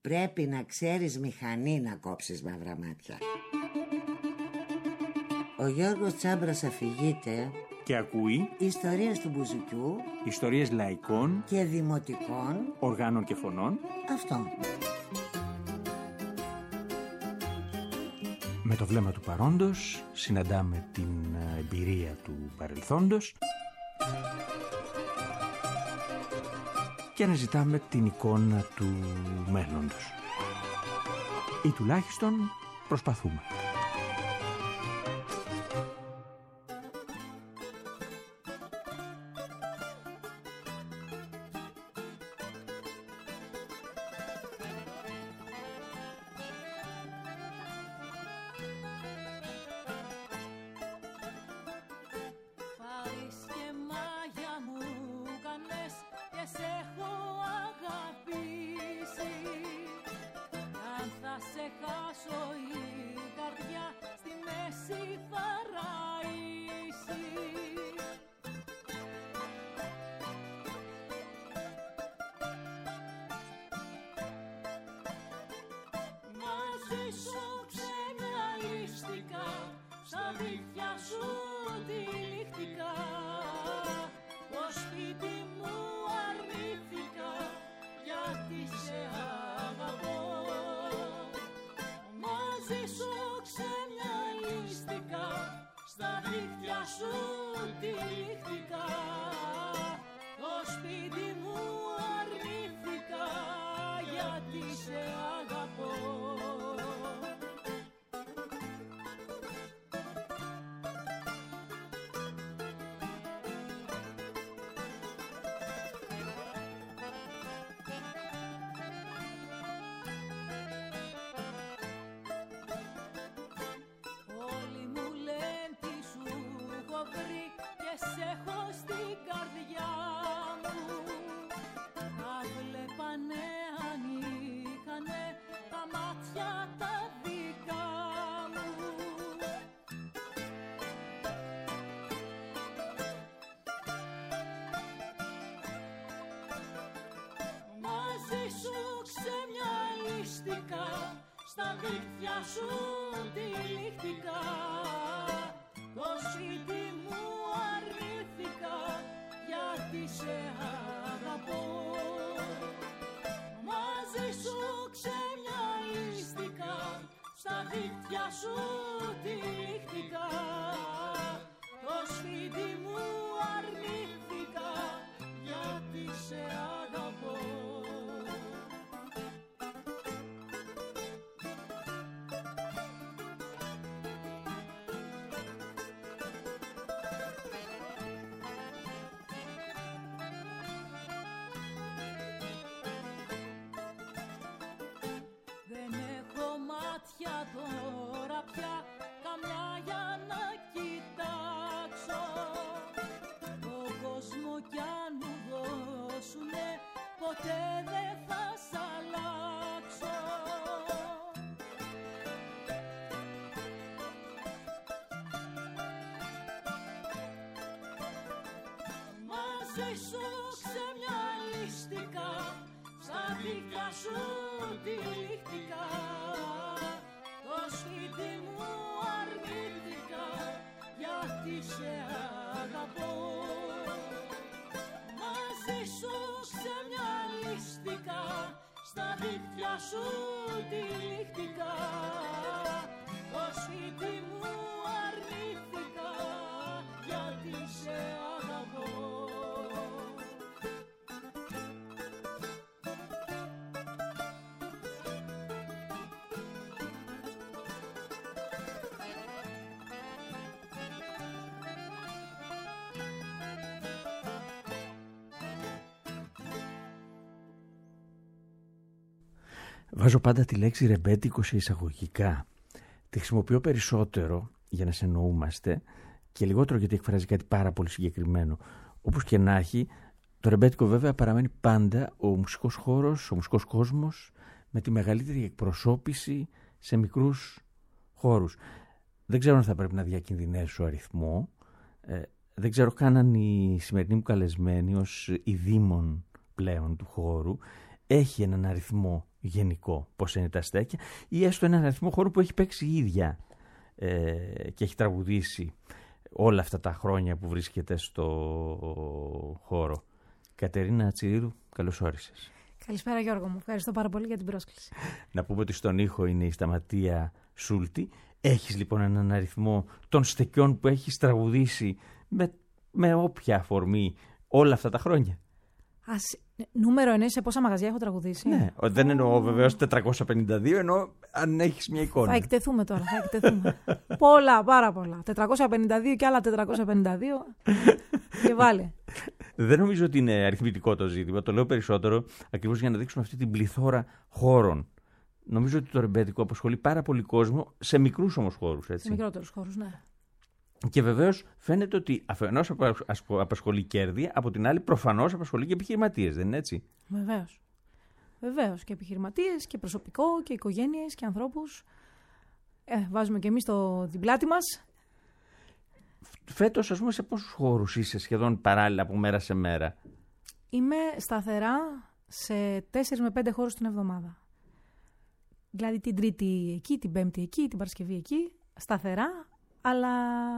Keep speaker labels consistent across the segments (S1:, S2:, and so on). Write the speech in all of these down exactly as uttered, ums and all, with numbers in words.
S1: Πρέπει να ξέρεις μηχανή να κόψεις μαύρα μάτια. Ο Γιώργος Τσάμπρας αφηγείται
S2: και ακούει
S1: ιστορίες του μπουζουκιού,
S2: ιστορίες λαϊκών
S1: και δημοτικών
S2: οργάνων και φωνών.
S1: Αυτό.
S2: Με το βλέμμα του παρόντος συναντάμε την εμπειρία του παρελθόντος και αναζητάμε την εικόνα του μέλλοντος. Ή τουλάχιστον προσπαθούμε.
S3: Στα δίχτυα σου τυλίχτηκα, το σπίτι μου αρνήθηκα, γιατί σε αγαπώ. Μαζί σου ξεμυαλίστηκα, στα δίχτυα σου τυλίχτηκα, το σπίτι μου αρνήθηκα, γιατί σε αγαπώ. Τώρα πια καμιά για να κοιτάξω, τον κόσμο κι αν μου δώσουνε ποτέ δεν θα σ' αλλάξω. Μαζί σου ξεμυαλίστηκα, στα δίχτυα σου τυλίχτηκα, το σπίτι μου αρνήθηκα, γιατί σε αγαπώ. Μαζί σου ξεμυαλίστηκα, στα δίχτυα σου τυλίχτηκα, το σπίτι μου αρνήθηκα, γιατί σε αγαπώ.
S2: Βάζω πάντα τη λέξη ρεμπέτικο σε εισαγωγικά. Τη χρησιμοποιώ περισσότερο για να συνεννοούμαστε και λιγότερο γιατί εκφράζει κάτι πάρα πολύ συγκεκριμένο. Όπως και να έχει, το ρεμπέτικο βέβαια παραμένει πάντα ο μουσικός χώρος, ο μουσικός κόσμος με τη μεγαλύτερη εκπροσώπηση σε μικρούς χώρους. Δεν ξέρω αν θα πρέπει να διακινδυνεύσω αριθμό. Ε, δεν ξέρω καν αν η σημερινή μου καλεσμένη ως η δήμον πλέον του χώρου έχει έναν αριθμό γενικό πώς είναι τα στέκια, ή έστω έναν αριθμό χώρου που έχει παίξει η ίδια ε, και έχει τραγουδήσει όλα αυτά τα χρόνια που βρίσκεται στο χώρο. Κατερίνα Τσιρίδου, καλώς όρισες.
S4: Καλησπέρα Γιώργο μου, ευχαριστώ πάρα πολύ για την πρόσκληση.
S2: Να πούμε ότι στον ήχο είναι η Σταματία Σούλτη. Έχεις λοιπόν έναν αριθμό των στεκιών που έχεις τραγουδήσει με, με όποια αφορμή όλα αυτά τα χρόνια?
S4: Ας, νούμερο εννοείς σε πόσα μαγαζιά έχω τραγουδήσει?
S2: Ναι, δεν εννοώ βεβαίως τετρακόσια πενήντα δύο, εννοώ αν έχεις μια εικόνα.
S4: Θα εκτεθούμε τώρα, θα εκτεθούμε. Πολλά, πάρα πολλά. τετρακόσια πενήντα δύο και άλλα τετρακόσια πενήντα δύο και βάλε.
S2: Δεν νομίζω ότι είναι αριθμητικό το ζήτημα, το λέω περισσότερο ακριβώς για να δείξουμε αυτή την πληθώρα χώρων. Νομίζω ότι το ρεμπέτικο απασχολεί πάρα πολύ κόσμο σε μικρούς όμως χώρους. Έτσι.
S4: Σε μικρότερους χώρους, ναι.
S2: Και βεβαίως φαίνεται ότι αφενός απασχολεί κέρδη, από την άλλη προφανώς απασχολεί και επιχειρηματίες, δεν είναι έτσι?
S4: Βεβαίως. Βεβαίως. Και επιχειρηματίες και προσωπικό και οικογένειες και ανθρώπους. Ε, βάζουμε και εμείς το, την πλάτη μας.
S2: Φέτος, ας πούμε, σε πόσους χώρους είσαι σχεδόν παράλληλα από μέρα σε μέρα?
S4: Είμαι σταθερά σε τέσσερις με πέντε χώρους την εβδομάδα. Δηλαδή την Τρίτη εκεί, την Πέμπτη εκεί, την Παρασκευή εκεί, σταθερά, αλλά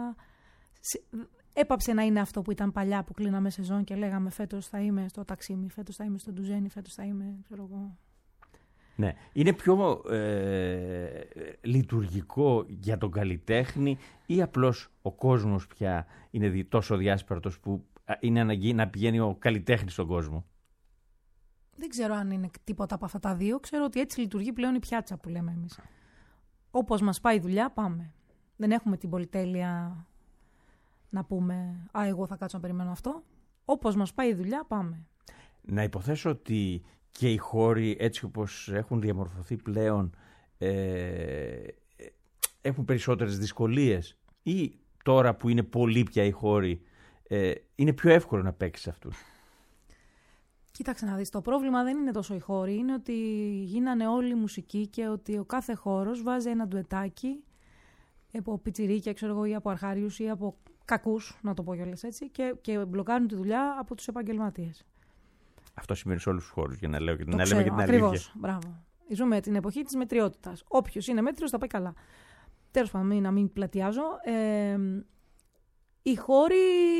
S4: έπαψε να είναι αυτό που ήταν παλιά που κλείναμε σεζόν και λέγαμε φέτος θα είμαι στο Ταξίμι, φέτος θα είμαι στο Ντουζένι, φέτος θα είμαι, ξέρω εγώ.
S2: Ναι, είναι πιο ε, λειτουργικό για τον καλλιτέχνη ή απλώς ο κόσμος πια είναι τόσο διάσπαρτος που είναι αναγκή να πηγαίνει ο καλλιτέχνης στον κόσμο?
S4: Δεν ξέρω αν είναι τίποτα από αυτά τα δύο. Ξέρω ότι έτσι λειτουργεί πλέον η πιάτσα που λέμε εμείς. Όπως μας πάει η δουλειά, πάμε. Δεν έχουμε την πολυτέλεια να πούμε «Α, εγώ θα κάτσω να περιμένω αυτό». Όπως μας πάει η δουλειά, πάμε.
S2: Να υποθέσω ότι και οι χώροι έτσι όπως έχουν διαμορφωθεί πλέον ε, έχουν περισσότερες δυσκολίες, ή τώρα που είναι πολλοί πια οι χώροι ε, είναι πιο εύκολο να παίξεις αυτούς?
S4: Κοίταξε να δεις, το πρόβλημα δεν είναι τόσο οι χώροι, είναι ότι γίνανε όλοι μουσικοί και ότι ο κάθε χώρος βάζει ένα ντουετάκι από πιτσιρίκια, ξέρω εγώ, ή από αρχάριους ή από κακούς, να το πω κιόλας έτσι, και, και μπλοκάρουν τη δουλειά από τους επαγγελματίες. Αυτό
S2: σημαίνει σε όλους τους χώρους, για να, λέω,
S4: το
S2: να
S4: ξέρω,
S2: λέμε και την
S4: ακριβώς,
S2: αλήθεια.
S4: Μπράβο. Ζούμε την εποχή της μετριότητας. Όποιος είναι μέτριος θα πάει καλά. Τέλος πάντων, να μην πλατιάζω. Ε, οι χώροι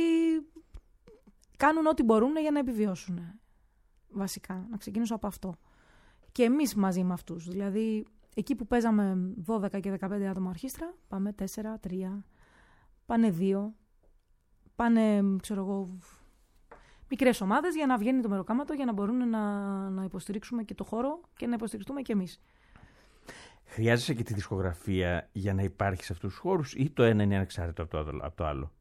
S4: κάνουν ό,τι μπορούν για να επιβιώσουν. Βασικά, να ξεκινήσω από αυτό. Και εμείς μαζί με αυτούς. Δηλαδή, εκεί που παίζαμε δώδεκα και δεκαπέντε άτομα ορχήστρα, πάμε τέσσερα, τρία, πάνε δύο, πάνε, ξέρω εγώ, μικρές ομάδες για να βγαίνει το μεροκάματο, για να μπορούν να, να υποστηρίξουμε και το χώρο και να υποστηριχτούμε και εμείς.
S2: Χρειάζεσαι και τη δισκογραφία για να υπάρχει σε αυτούς τους χώρους, ή το ένα είναι ανεξάρτητο από το, από το άλλο?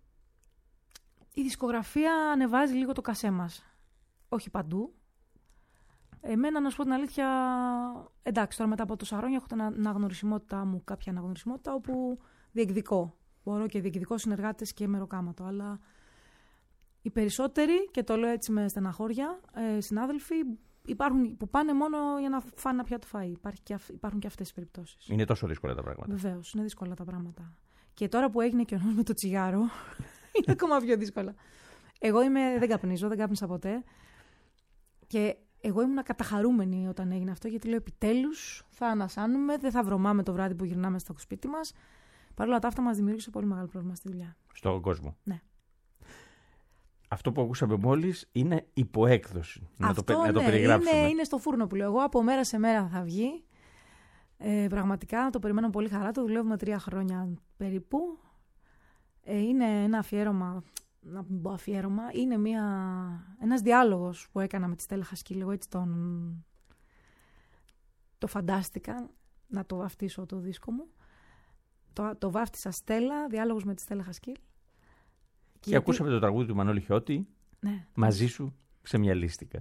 S4: Η δισκογραφία ανεβάζει λίγο το κασέ μας. Όχι παντού. Εμένα, να σου πω την αλήθεια, εντάξει, τώρα μετά από τόσα χρόνια έχω την αναγνωρισιμότητά μου, κάποια αναγνωρισιμότητα, όπου διεκδικώ. Μπορώ και διεκδικώ συνεργάτες και μεροκάματο. Αλλά οι περισσότεροι, και το λέω έτσι με στεναχώρια, ε, συνάδελφοι, υπάρχουν που πάνε μόνο για να φάνε ένα πιάτο φαΐ. Υπάρχει και, υπάρχουν και αυτές τις περιπτώσεις.
S2: Είναι τόσο δύσκολα τα πράγματα?
S4: Βεβαίως, είναι δύσκολα τα πράγματα. Και τώρα που έγινε και ο νόμος με το τσιγάρο, είναι ακόμα πιο δύσκολα. Εγώ είμαι, δεν καπνίζω, δεν κάπνισα ποτέ. Και εγώ ήμουν καταχαρούμενη όταν έγινε αυτό, γιατί λέω επιτέλους θα ανασάνουμε, δεν θα βρωμάμε το βράδυ που γυρνάμε στο σπίτι μας. Παρ' όλα αυτά μας δημιούργησε πολύ μεγάλο πρόβλημα στη δουλειά.
S2: Στον κόσμο.
S4: Ναι.
S2: Αυτό που ακούσαμε μόλις είναι υποέκδοση.
S4: Αυτό,
S2: να το,
S4: ναι,
S2: να το περιγράψουμε.
S4: Είναι, είναι στο φούρνο που λέω. Εγώ από μέρα σε μέρα θα βγει. Ε, πραγματικά το περιμένω πολύ χαρά. Το δουλεύουμε τρία χρόνια περίπου. Ε, είναι ένα αφιέρωμα. Να μην πω αφιέρωμα, είναι μια, ένας διάλογος που έκανα με τη Στέλλα Χασκίλ, εγώ έτσι τον, το φαντάστηκα να το βαφτίσω το δίσκο μου. Το, το βάφτισα Στέλλα, διάλογος με τη Στέλλα Χασκίλ. Και,
S2: και γιατί... ακούσαμε το τραγούδι του Μανώλη Χιώτη,
S4: ναι.
S2: Μαζί σου ξεμυαλίστηκα.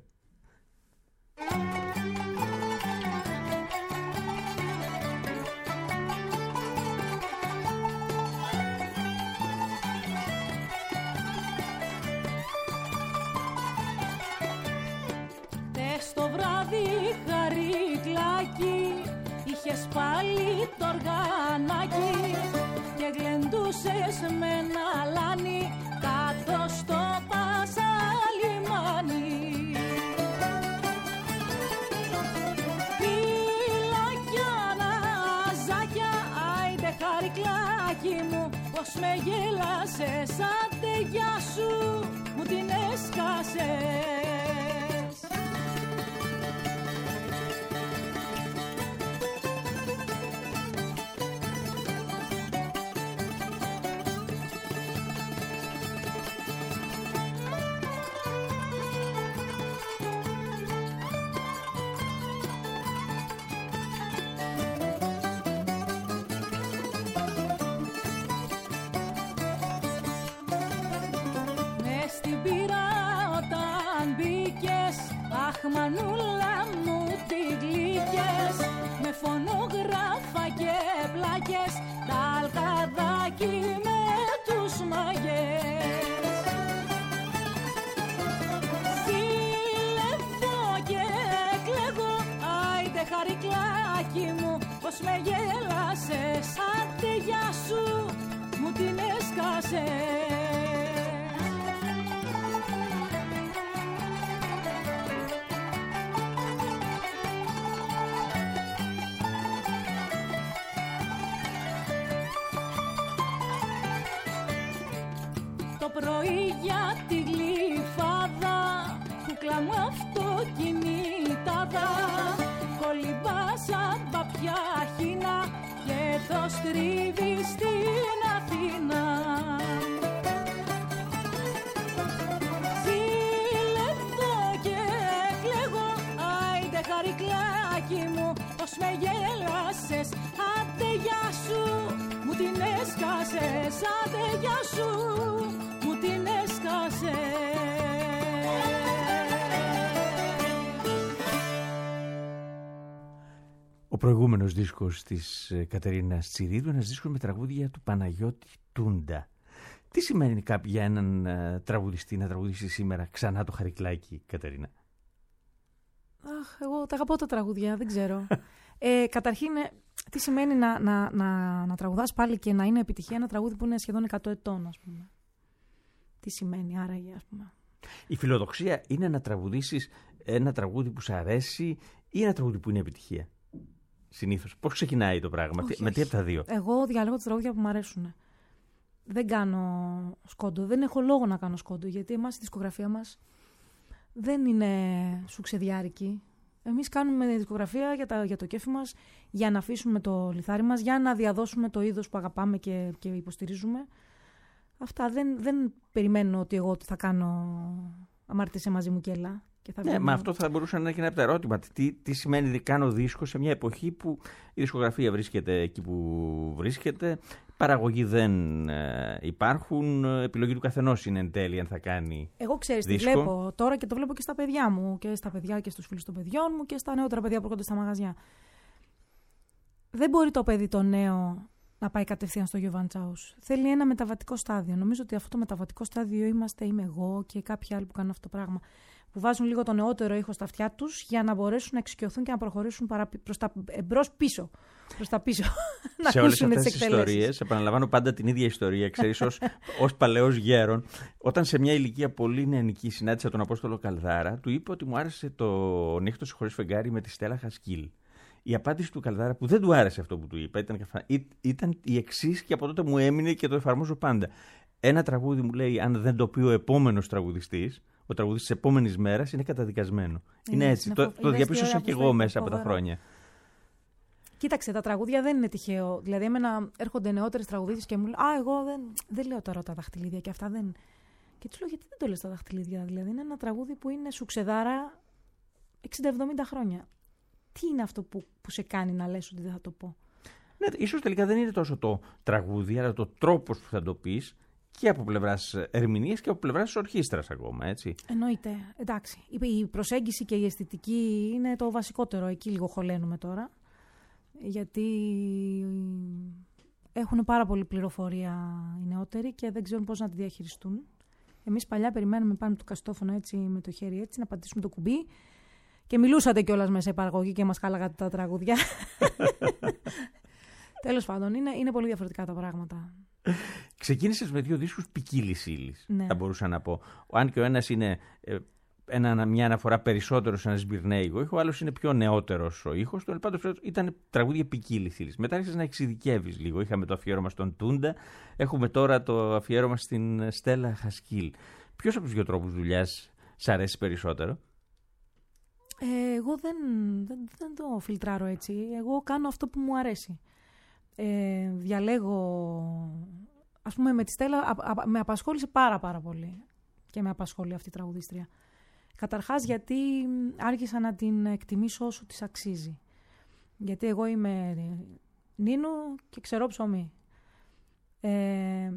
S3: Είχες πάλι το οργανάκι και γλεντούσες με ένα λάνι κάτω στο Πασαλιμάνι. πως με γέλασες, άντε γεια σου, μου την έσκασες. Μανούλα μου τι γλύκες, με φωνογράφα και πλάκες, τα αλκαδάκι με τους μαγιές. Ζηλεύω και κλαίγω, άιντε χαρικλάκι μου, πως με γέλασες, άντε γεια σου, μου την έσκασες. Πρωί για τη γλυφάδα, κούκλα μου αυτοκινητάδα, κολυμπάσα μπαπιά χίνα και το στρίβει στην Αθήνα. Ζηλεύω και κλαίγω, άιντε χαρικλάκι μου, πως με γέλασες, άντε γεια σου, μου την έσκασες, άντε γεια σου, μου την έσκασε.
S2: Ο προηγούμενος δίσκος της Κατερίνας Τσιρίδου, ένας δίσκος με τραγούδια του Παναγιώτη Τούντα. Τι σημαίνει κάποιο για έναν uh, τραγουδιστή να τραγουδήσει σήμερα ξανά το Χαρικλάκι, Κατερίνα?
S4: Αχ, εγώ τα αγαπώ τα τραγούδια, δεν ξέρω. ε, καταρχήν, τι σημαίνει να, να, να, να τραγουδάς πάλι και να είναι επιτυχία ένα τραγούδι που είναι σχεδόν εκατό ετών, ας πούμε. Τι σημαίνει άραγε, ας πούμε?
S2: Η φιλοδοξία είναι να τραγουδήσεις ένα τραγούδι που σου αρέσει ή ένα τραγούδι που είναι επιτυχία? Συνήθως. Πώς ξεκινάει το πράγμα,
S4: όχι,
S2: με
S4: όχι.
S2: τι από τα δύο?
S4: Εγώ διαλέγω τα τραγούδια που μου αρέσουν. Δεν κάνω σκόντο. Δεν έχω λόγο να κάνω σκόντο, γιατί εμάς η δισκογραφία μας δεν είναι σουξεδιάρικη. Εμείς κάνουμε δισκογραφία για, τα, για το κέφι μας, για να αφήσουμε το λιθάρι μας, για να διαδώσουμε το είδος που αγαπάμε και, και υποστηρίζουμε. Αυτά δεν, δεν περιμένω ότι εγώ θα κάνω αμάρτησε μαζί μου και έλα. Και θα
S2: ναι,
S4: βγαίνω...
S2: μα αυτό θα μπορούσε να είναι και ένα από τα ερώτημα. Τι, τι σημαίνει ότι κάνω δίσκο σε μια εποχή που η δισκογραφία βρίσκεται εκεί που βρίσκεται, παραγωγή δεν ε, υπάρχουν, επιλογή του καθενός είναι εν τέλει αν θα κάνει.
S4: Εγώ ξέρεις τι βλέπω τώρα και το βλέπω και στα παιδιά μου και στα παιδιά και στους φίλους των παιδιών μου και στα νεότερα παιδιά που έρχονται στα μαγαζιά. Δεν μπορεί το παιδί το νέο να πάει κατευθείαν στο Γιωβάντσαους. Θέλει ένα μεταβατικό στάδιο. Νομίζω ότι αυτό το μεταβατικό στάδιο είμαστε, είμαι εγώ και κάποιοι άλλοι που κάνουν αυτό το πράγμα. Που βάζουν λίγο το νεότερο ήχο στα αυτιά τους για να μπορέσουν να εξοικειωθούν και να προχωρήσουν προς τα εμπρός πίσω. Προς τα πίσω. Να
S2: σε όλες αυτές τις ιστορίες, επαναλαμβάνω πάντα την ίδια ιστορία, ξέρεις, ως, ως παλαιός γέρον, όταν σε μια ηλικία πολύ νεανική συνάντησα τον Απόστολο Καλδάρα, του είπε ότι μου άρεσε το νύχτος χωρίς φεγγάρι με τη Στέλλα Χασκίλ. Η απάντηση του Καλδάρα, που δεν του άρεσε αυτό που του είπα, ήταν, ήταν η εξής και από τότε μου έμεινε και το εφαρμόζω πάντα. Ένα τραγούδι, μου λέει, αν δεν το πει ο επόμενος τραγουδιστής, ο τραγουδιστής της επόμενης μέρας είναι καταδικασμένο. Είναι, είναι έτσι. Είναι το το διαπίστωσα και εγώ μέσα από τα χρόνια.
S4: Κοίταξε, τα τραγούδια δεν είναι τυχαίο. Δηλαδή, εμένα έρχονται νεότερες τραγουδίστες και μου λένε Α, εγώ δεν, δεν λέω τώρα τα δαχτυλίδια και αυτά δεν. Και τους λέω, γιατί δεν το λες τα δαχτυλίδια? Δηλαδή, είναι ένα τραγούδι που είναι σουξεδάρα εξήντα εβδομήντα χρόνια. Τι είναι αυτό που, που σε κάνει να λες ότι δεν θα το πω?
S2: Ναι, ίσως τελικά δεν είναι τόσο το τραγούδι, αλλά το τρόπος που θα το πεις και από πλευράς ερμηνείας και από πλευράς ορχήστρας ακόμα, έτσι.
S4: Εννοείται. Εντάξει. Η προσέγγιση και η αισθητική είναι το βασικότερο. Εκεί λίγο χωλένουμε τώρα. Γιατί έχουν πάρα πολύ πληροφορία οι νεότεροι και δεν ξέρουν πώς να τη διαχειριστούν. Εμείς παλιά περιμένουμε πάνω το καστόφωνο έτσι με το χέρι έτσι, να πατήσουμε το κουμπί. Και μιλούσατε κιόλας μέσα η παραγωγή και μας χάλαγατε τα τραγούδια. Τέλος πάντων, είναι, είναι πολύ διαφορετικά τα πράγματα.
S2: Ξεκίνησες με δύο δίσκους ποικίλης ύλης,
S4: ναι.
S2: θα μπορούσα να πω. Αν και ο ένας είναι ε, ένα, μια αναφορά περισσότερο σε ένα σμπυρνέικο ήχο, ο άλλος είναι πιο νεότερος ο ήχος. Τον πάντως ήταν τραγούδια ποικίλης φύλης. Μετά άρχισες να εξειδικεύεις λίγο. Είχαμε το αφιέρωμα στον Τούντα, έχουμε τώρα το αφιέρωμα στην Στέλλα Χασκίλ. Ποιος από τους δύο τρόπους δουλειάς σ' αρέσει περισσότερο?
S4: Ε, εγώ δεν, δεν, δεν το φιλτράρω έτσι. Εγώ κάνω αυτό που μου αρέσει. Ε, διαλέγω... Ας πούμε με τη Στέλλα α, α, με απασχόλησε πάρα πάρα πολύ και με απασχολεί αυτή η τραγουδίστρια. Καταρχάς γιατί άρχισα να την εκτιμήσω όσο της αξίζει. Γιατί εγώ είμαι Νίνου και ξερό ψωμί. Ε,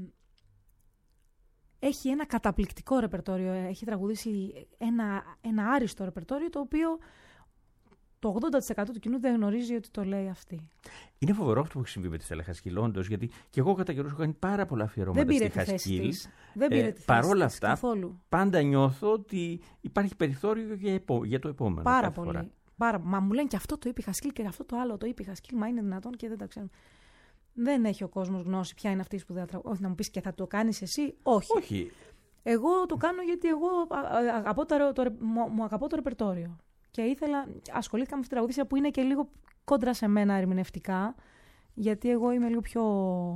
S4: έχει ένα καταπληκτικό ρεπερτόριο, έχει τραγουδήσει ένα, ένα άριστο ρεπερτόριο, το οποίο το ογδόντα τοις εκατό του κοινού δεν γνωρίζει ότι το λέει αυτή.
S2: Είναι φοβερό αυτό που έχει συμβεί με τη Στέλλα Χασκίλ, όντως, γιατί και εγώ κατά καιρούς έχω κάνει πάρα πολλά αφιερώματα στη Χασκίλ. Δεν πήρε ε, τη θέση παρόλα της, αυτά, καθόλου. Πάντα νιώθω ότι υπάρχει περιθώριο για, επό, για το επόμενο.
S4: Πάρα πολύ. Φορά. Πάρα, μα μου λένε και αυτό το είπε η Χασκίλ και αυτό το άλλο το είπε η Χασκίλ, μα είναι δυνατόν και δεν τα ξέρουμε. Δεν έχει ο κόσμος γνώση ποια είναι αυτή η σπουδαία τραγουδίστρια. Όχι, να μου πεις και θα το κάνεις εσύ. Όχι.
S2: Όχι.
S4: Εγώ το κάνω γιατί εγώ αγαπώ το, το, μου αγαπώ το ρεπερτόριο. Και ήθελα, ασχολήθηκα με αυτή τη τραγουδίστρια που είναι και λίγο κόντρα σε μένα ερμηνευτικά, γιατί εγώ είμαι λίγο πιο,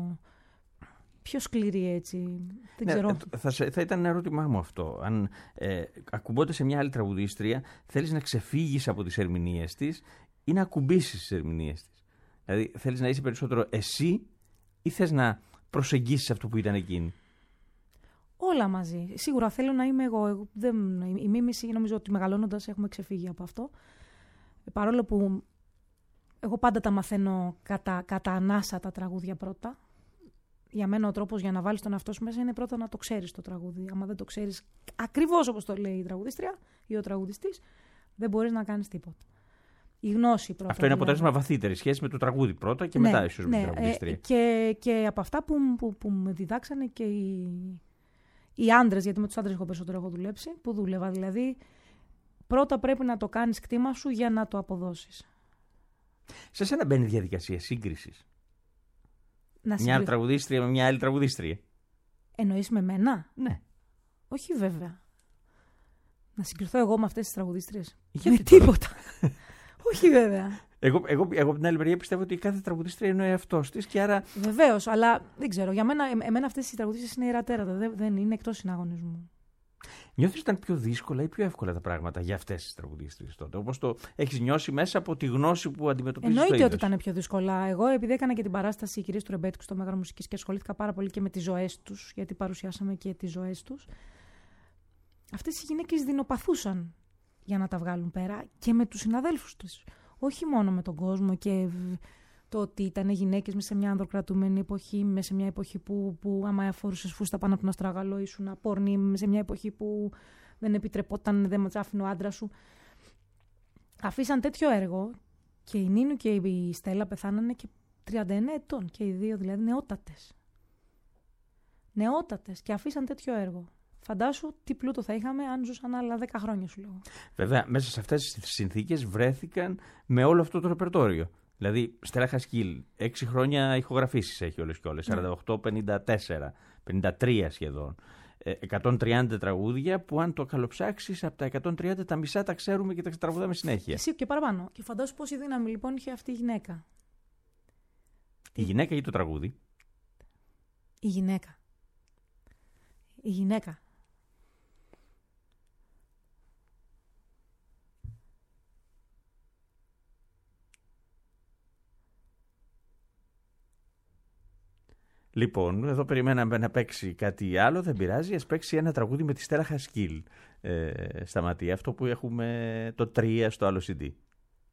S4: πιο σκληρή έτσι. Δεν
S2: ναι,
S4: ξέρω.
S2: Θα, θα ήταν ένα ερώτημά μου αυτό. Αν ε, ακουμπώνται σε μια άλλη τραγουδίστρια, θέλεις να ξεφύγεις από τις ερμηνείες της ή να ακουμπήσεις τις ερμηνείες της? Δηλαδή, θέλεις να είσαι περισσότερο εσύ ή θες να προσεγγίσεις αυτό που ήταν εκείνη?
S4: Όλα μαζί. Σίγουρα θέλω να είμαι εγώ. εγώ δεν, η μίμηση, νομίζω ότι μεγαλώνοντας έχουμε ξεφύγει από αυτό. Παρόλο που εγώ πάντα τα μαθαίνω κατά, κατά ανάσα τα τραγούδια πρώτα. Για μένα ο τρόπος για να βάλεις τον εαυτό σου μέσα είναι πρώτα να το ξέρεις το τραγούδι. Άμα δεν το ξέρεις ακριβώς όπως το λέει η τραγουδίστρια ή ο τραγουδιστής, δεν μπορείς να κάνεις τίποτα. Η γνώση πρώτα.
S2: Αυτό είναι αποτέλεσμα βαθύτερη σχέση με το τραγούδι πρώτα και ναι, μετά ίσως ναι, με την τραγουδίστρια.
S4: Ε, και, και από αυτά που, που, που με διδάξανε και οι, οι άντρες, γιατί με τους άντρες έχω περισσότερο έχω δουλέψει, που δούλευα. Δηλαδή, πρώτα πρέπει να το κάνεις κτήμα σου για να το αποδώσεις.
S2: Σε σένα μπαίνει διαδικασία σύγκρισης?
S4: Να
S2: μια άλλη τραγουδίστρια με μια άλλη τραγουδίστρια.
S4: Εννοείς με μένα?
S2: Ναι.
S4: Όχι βέβαια. Να συγκριθώ εγώ με αυτές τις τραγουδίστριες?
S2: Γιατί
S4: με τίποτα. Όχι βέβαια.
S2: Εγώ, εγώ, εγώ από την άλλη μεριά πιστεύω ότι κάθε τραγουδίστρια είναι ο εαυτός της και άρα.
S4: Βεβαίως, αλλά δεν ξέρω. Για μένα, εμένα αυτές οι τραγουδίστριες είναι ιερατέρατα. Δεν, δεν είναι εκτός συναγωνισμού.
S2: Νιώθεις ότι ήταν πιο δύσκολα ή πιο εύκολα τα πράγματα για αυτές τις τραγουδίστριες τότε? Όπως το έχεις νιώσει μέσα από τη γνώση που αντιμετωπίζεις?
S4: Εννοείται ότι ήταν πιο δύσκολα. Εγώ, επειδή έκανα και την παράσταση οι κυρίες του Ρεμπέτικου στο Μέγαρο Μουσικής και ασχολήθηκα πάρα πολύ και με τις ζωές τους, γιατί παρουσιάσαμε και τις ζωές τους. Αυτές οι γυναίκες δεινοπαθούσαν για να τα βγάλουν πέρα και με τους συναδέλφους τους. Όχι μόνο με τον κόσμο και το ότι ήταν γυναίκες μέσα σε μια ανδροκρατούμενη εποχή, μέσα σε μια εποχή που, που άμα φορούσες φούστα πάνω από τον αστράγαλο ήσουν απόρνη, μέσα σε μια εποχή που δεν επιτρεπόταν, δεν μας άφηνε ο άντρας σου. Αφήσαν τέτοιο έργο και η Νίνου και η Στέλλα πεθάνανε και τριάντα εννέα ετών και οι δύο, δηλαδή νεότατες. Νεότατες και αφήσαν τέτοιο έργο. Φαντάσου τι πλούτο θα είχαμε αν ζούσαν άλλα δέκα χρόνια, σου λέω. Βέβαια,
S2: μέσα σε αυτές τις συνθήκες βρέθηκαν με όλο αυτό το ρεπερτόριο. Δηλαδή, Στέλλα Χασκίλ, έξι χρόνια ηχογραφήσεις έχει όλες και όλες. σαράντα οκτώ, πενήντα τέσσερα, πενήντα τρία σχεδόν. εκατόν τριάντα τραγούδια που, αν το καλοψάξεις, από τα εκατόν τριάντα τα μισά τα ξέρουμε και τα τραγουδάμε συνέχεια.
S4: Εσύ και παραπάνω. Και φαντάσου πόση δύναμη λοιπόν είχε αυτή η γυναίκα.
S2: Η γυναίκα ή το τραγούδι?
S4: Η γυναίκα. Η γυναίκα.
S2: Λοιπόν, εδώ περιμέναμε να παίξει κάτι άλλο, δεν πειράζει, ας παίξει ένα τραγούδι με τη Στέλλα Χασκίλ, ε, Σταματή, αυτό που έχουμε το τρία στο άλλο σι ντι.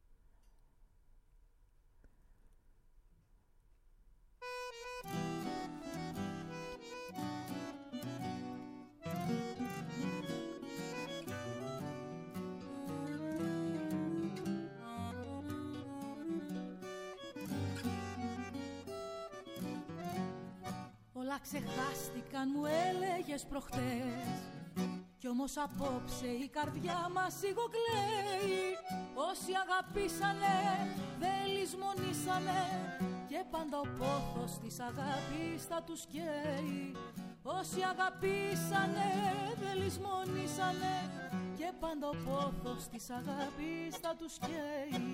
S3: Ξεχάστηκαν, μου έλεγες προχτές, κι όμως απόψε η καρδιά μας σιγοκλαίει. Όσοι αγαπήσανε δεν λησμονήσανε και πάντα ο πόθος της αγάπης θα τους καίει. Όσοι αγαπήσανε δεν λησμονήσανε και πάντα ο πόθος της αγάπης θα τους καίει.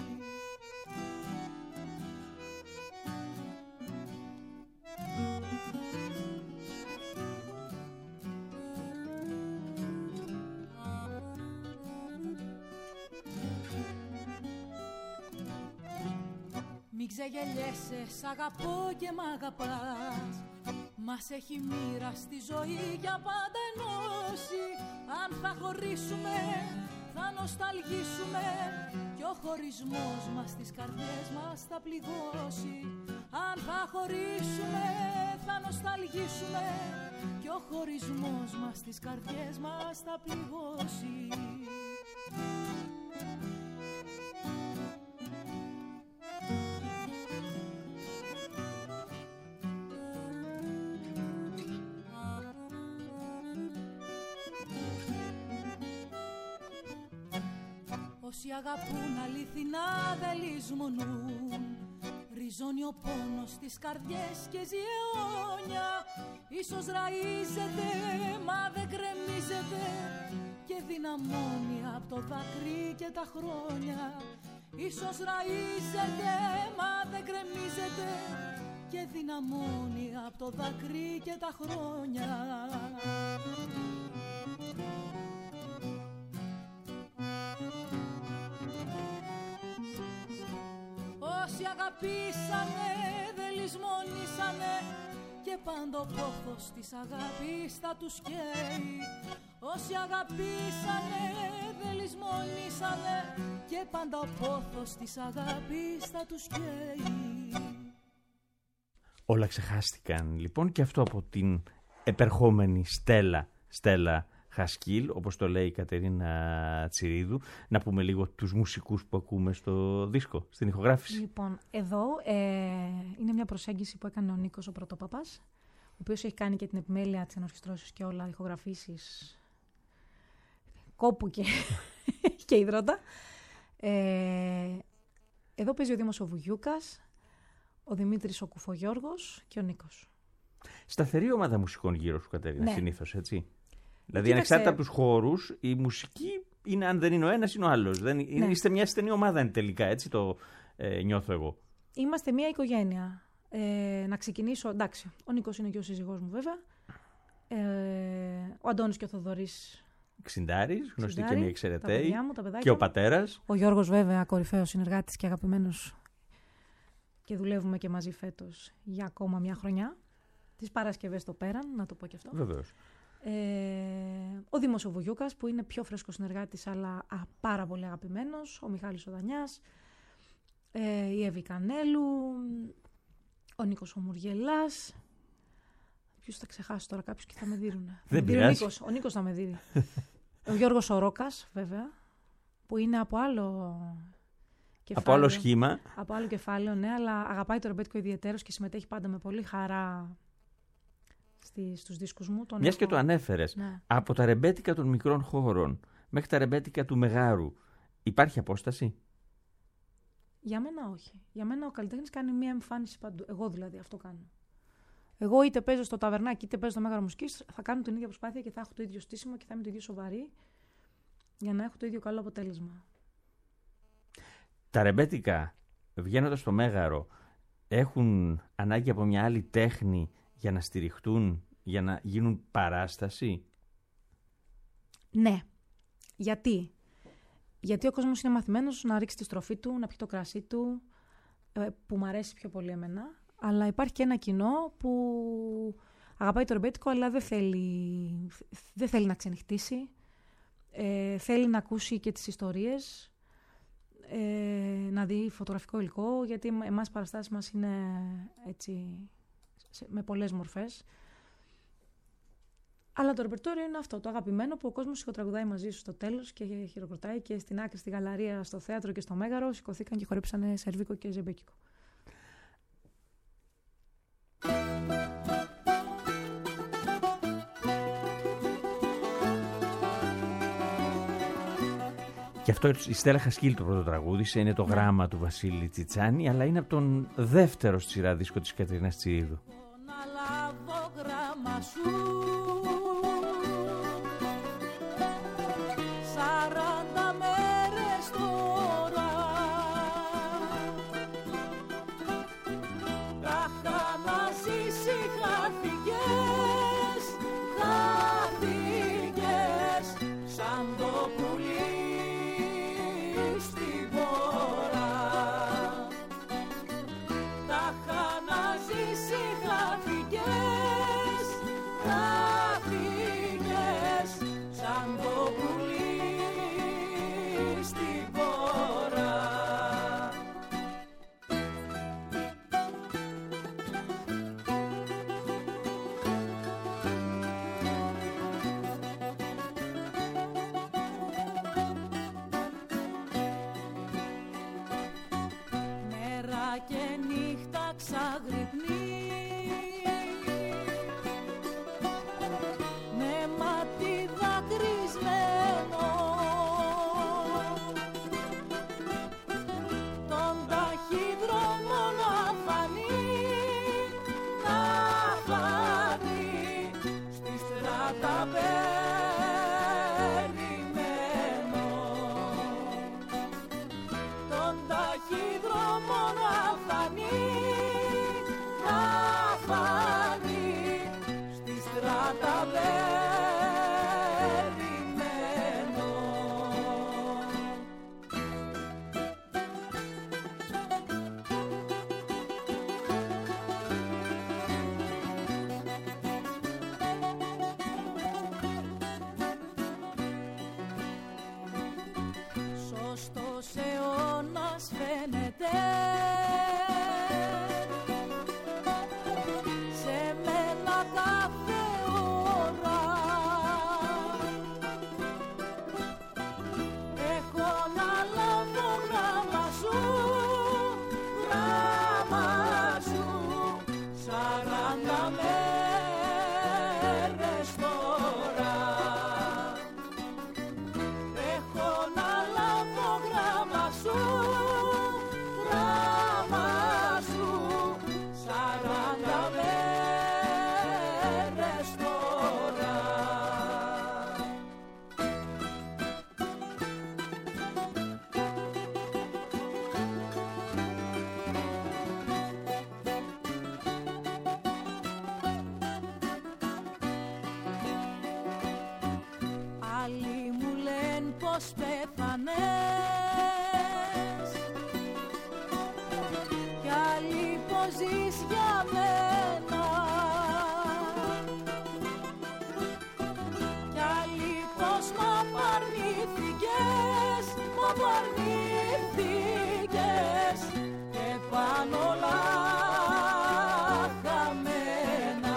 S3: Μην ξεγελιέσαι, σ' αγαπώ και μ' αγαπάς. Μας έχει μοίρα στη ζωή για πάντα ενώσει. Αν θα χωρίσουμε, θα νοσταλγήσουμε κι ο χωρισμός μας στις καρδιές μας θα πληγώσει. Αν θα χωρίσουμε, θα νοσταλγήσουμε κι ο χωρισμός μας στις καρδιές μας θα πληγώσει. Όσοι αγαπούν αληθινά δεν λησμονούν. Ριζώνει ο πόνος στις καρδιές και ζει αιώνια. Ίσως ραΐζεται μα δεν κρεμίζεται και δυναμώνει από το δάκρυ και τα χρόνια. Ίσως ραΐζεται μα δεν κρεμίζεται και δυναμώνει από το δάκρυ και τα χρόνια. Όσοι αγαπήσανε δεν λησμονήσανε και πάντα ο πόθος της αγάπης θα τους καίει. Όσοι αγαπήσανε δεν λησμονήσανε και πάντα ο πόθος της αγάπης θα τους καίει.
S2: Όλα ξεχάστηκαν λοιπόν και αυτό από την επερχόμενη Στέλλα, Στέλλα Χασκίλ, όπως το λέει η Κατερίνα Τσιρίδου. Να πούμε λίγο τους μουσικούς που ακούμε στο δίσκο, στην ηχογράφηση.
S4: Λοιπόν, εδώ ε, είναι μια προσέγγιση που έκανε ο Νίκος ο Πρωτόπαπας, ο οποίος έχει κάνει και την επιμέλεια της ενορχιστρώσεως και όλα, ηχογραφήσεις κόπου και, και υδρότα. Ε, εδώ παίζει ο Δήμος ο Βουγιούκας, ο Δημήτρης ο Κουφογιώργος και ο Νίκος.
S2: Σταθερή ομάδα μουσικών γύρω σου, Κατερίνα,
S4: ναι.
S2: Συνήθως, έτσι. Δηλαδή, ανεξάρτητα από τους χώρους, η μουσική είναι, αν δεν είναι ο ένας, είναι ο άλλος. Δεν, ναι. Είστε μια στενή ομάδα είναι τελικά, έτσι το ε, νιώθω εγώ.
S4: Είμαστε μια οικογένεια. Ε, να ξεκινήσω, εντάξει, ο Νίκος είναι και ο σύζυγός μου βέβαια. Ε, ο Αντώνης και ο Θοδωρής.
S2: Ξιντάρης, γνωστή και μια εξαιρεταίη.
S4: Τα
S2: και ο πατέρας.
S4: Ο Γιώργος βέβαια, κορυφαίος συνεργάτης και αγαπημένος. Και δουλεύουμε και μαζί φέτος για ακόμα μια χρονιά. Τις Παρασκευές στο Πέραν, να το πω και αυτό.
S2: Βεβαίως.
S4: Ε, ο Δήμος ο Βουγιούκας που είναι πιο φρέσκος συνεργάτης αλλά α, πάρα πολύ αγαπημένος, ο Μιχάλης ο Δανιάς, ε, η Εύη Κανέλου, ο Νίκος ο Μουργελάς. Ποιους θα ξεχάσω τώρα, κάποιους και θα με δίνουνε.
S2: Δεν πειράζει.
S4: Ο Νίκος, ο Νίκος θα με δίνει. Ο Γιώργος ο Ρόκας βέβαια, που είναι από άλλο κεφάλαιο.
S2: Από άλλο σχήμα.
S4: Από άλλο κεφάλαιο, ναι, αλλά αγαπάει το ρεμπέτικο ιδιαιτέρως και συμμετέχει πάντα με πολύ χαρά στους δίσκους μου. Τον
S2: Μιας
S4: έχω...
S2: και το ανέφερες, ναι. Από τα ρεμπέτικα των μικρών χώρων μέχρι τα ρεμπέτικα του Μεγάρου, υπάρχει απόσταση?
S4: Για μένα όχι. Για μένα ο καλλιτέχνης κάνει μία εμφάνιση παντού. Εγώ δηλαδή αυτό κάνω. Εγώ είτε παίζω στο ταβερνάκι είτε παίζω στο Μέγαρο Μουσικής, θα κάνω την ίδια προσπάθεια και θα έχω το ίδιο στήσιμο και θα είμαι το ίδιο σοβαρή για να έχω το ίδιο καλό αποτέλεσμα.
S2: Τα ρεμπέτικα, βγαίνοντας στο Μέγαρο, έχουν ανάγκη από μια άλλη τέχνη για να στηριχτούν, για να γίνουν παράσταση?
S4: Ναι. Γιατί? Γιατί ο κόσμος είναι μαθημένος να ρίξει τη στροφή του, να πιει το κρασί του, που μου αρέσει πιο πολύ εμένα. Αλλά υπάρχει και ένα κοινό που αγαπάει το ρεμπέτικο, αλλά δεν θέλει, δεν θέλει να ξενυχτήσει. Ε, θέλει να ακούσει και τις ιστορίες, ε, να δει φωτογραφικό υλικό, γιατί εμάς οι παραστάσεις μας είναι έτσι, με πολλές μορφές. Αλλά το ρεπερτόριο είναι αυτό, το αγαπημένο που ο κόσμος σηκωτραγουδάει μαζί σου στο τέλος και χειροκροτάει, και στην άκρη, στη γαλαρία, στο θέατρο και στο Μέγαρο σηκωθήκαν και χορέψανε σερβίκο και ζεμπέκικο.
S2: Και αυτό η Στέλλα Χασκίλ το πρώτο τραγούδισε, είναι το γράμμα του Βασίλη Τσιτσάνη, αλλά είναι από τον δεύτερο στη σειρά δίσκο της Κατερίνας Τσιρίδου.
S3: Να λάβω γράμμα σου. Σαράντα μέρες τώρα τα χάνα ζήσει, χάθηκες, χάθηκες σαν το πουλί στην πόρα. Τα χάνα ζήσει, χάθηκες, χάθηκες σαν το πουλί στην πόρα. Μέρα και νύχτα ξαγρυπνεί με μάτι δακρυσμένο, τον ταχύδρομο να φανεί, να φανεί στη στράτα περιμένω, τον ταχύδρομο να φανεί, να φανεί στη στράτα περιμένω. Σωστός αιώνας φαίνεται σε μένα κάθε ώρα. Έχω να λάβω γράμμα σου, γράμμα σου, σαράντα μέρες τώρα. Έχω να λάβω γράμμα σου, γράμμα σου, σαράντα μέρες τώρα. Άλλοι μου λένε πως πέθανες κι άλλοι πως ζεις για μένα, κι άλλοι πως μ' απαρνήθηκες, μ' απαρνήθηκες και πάνω όλα χαμένα,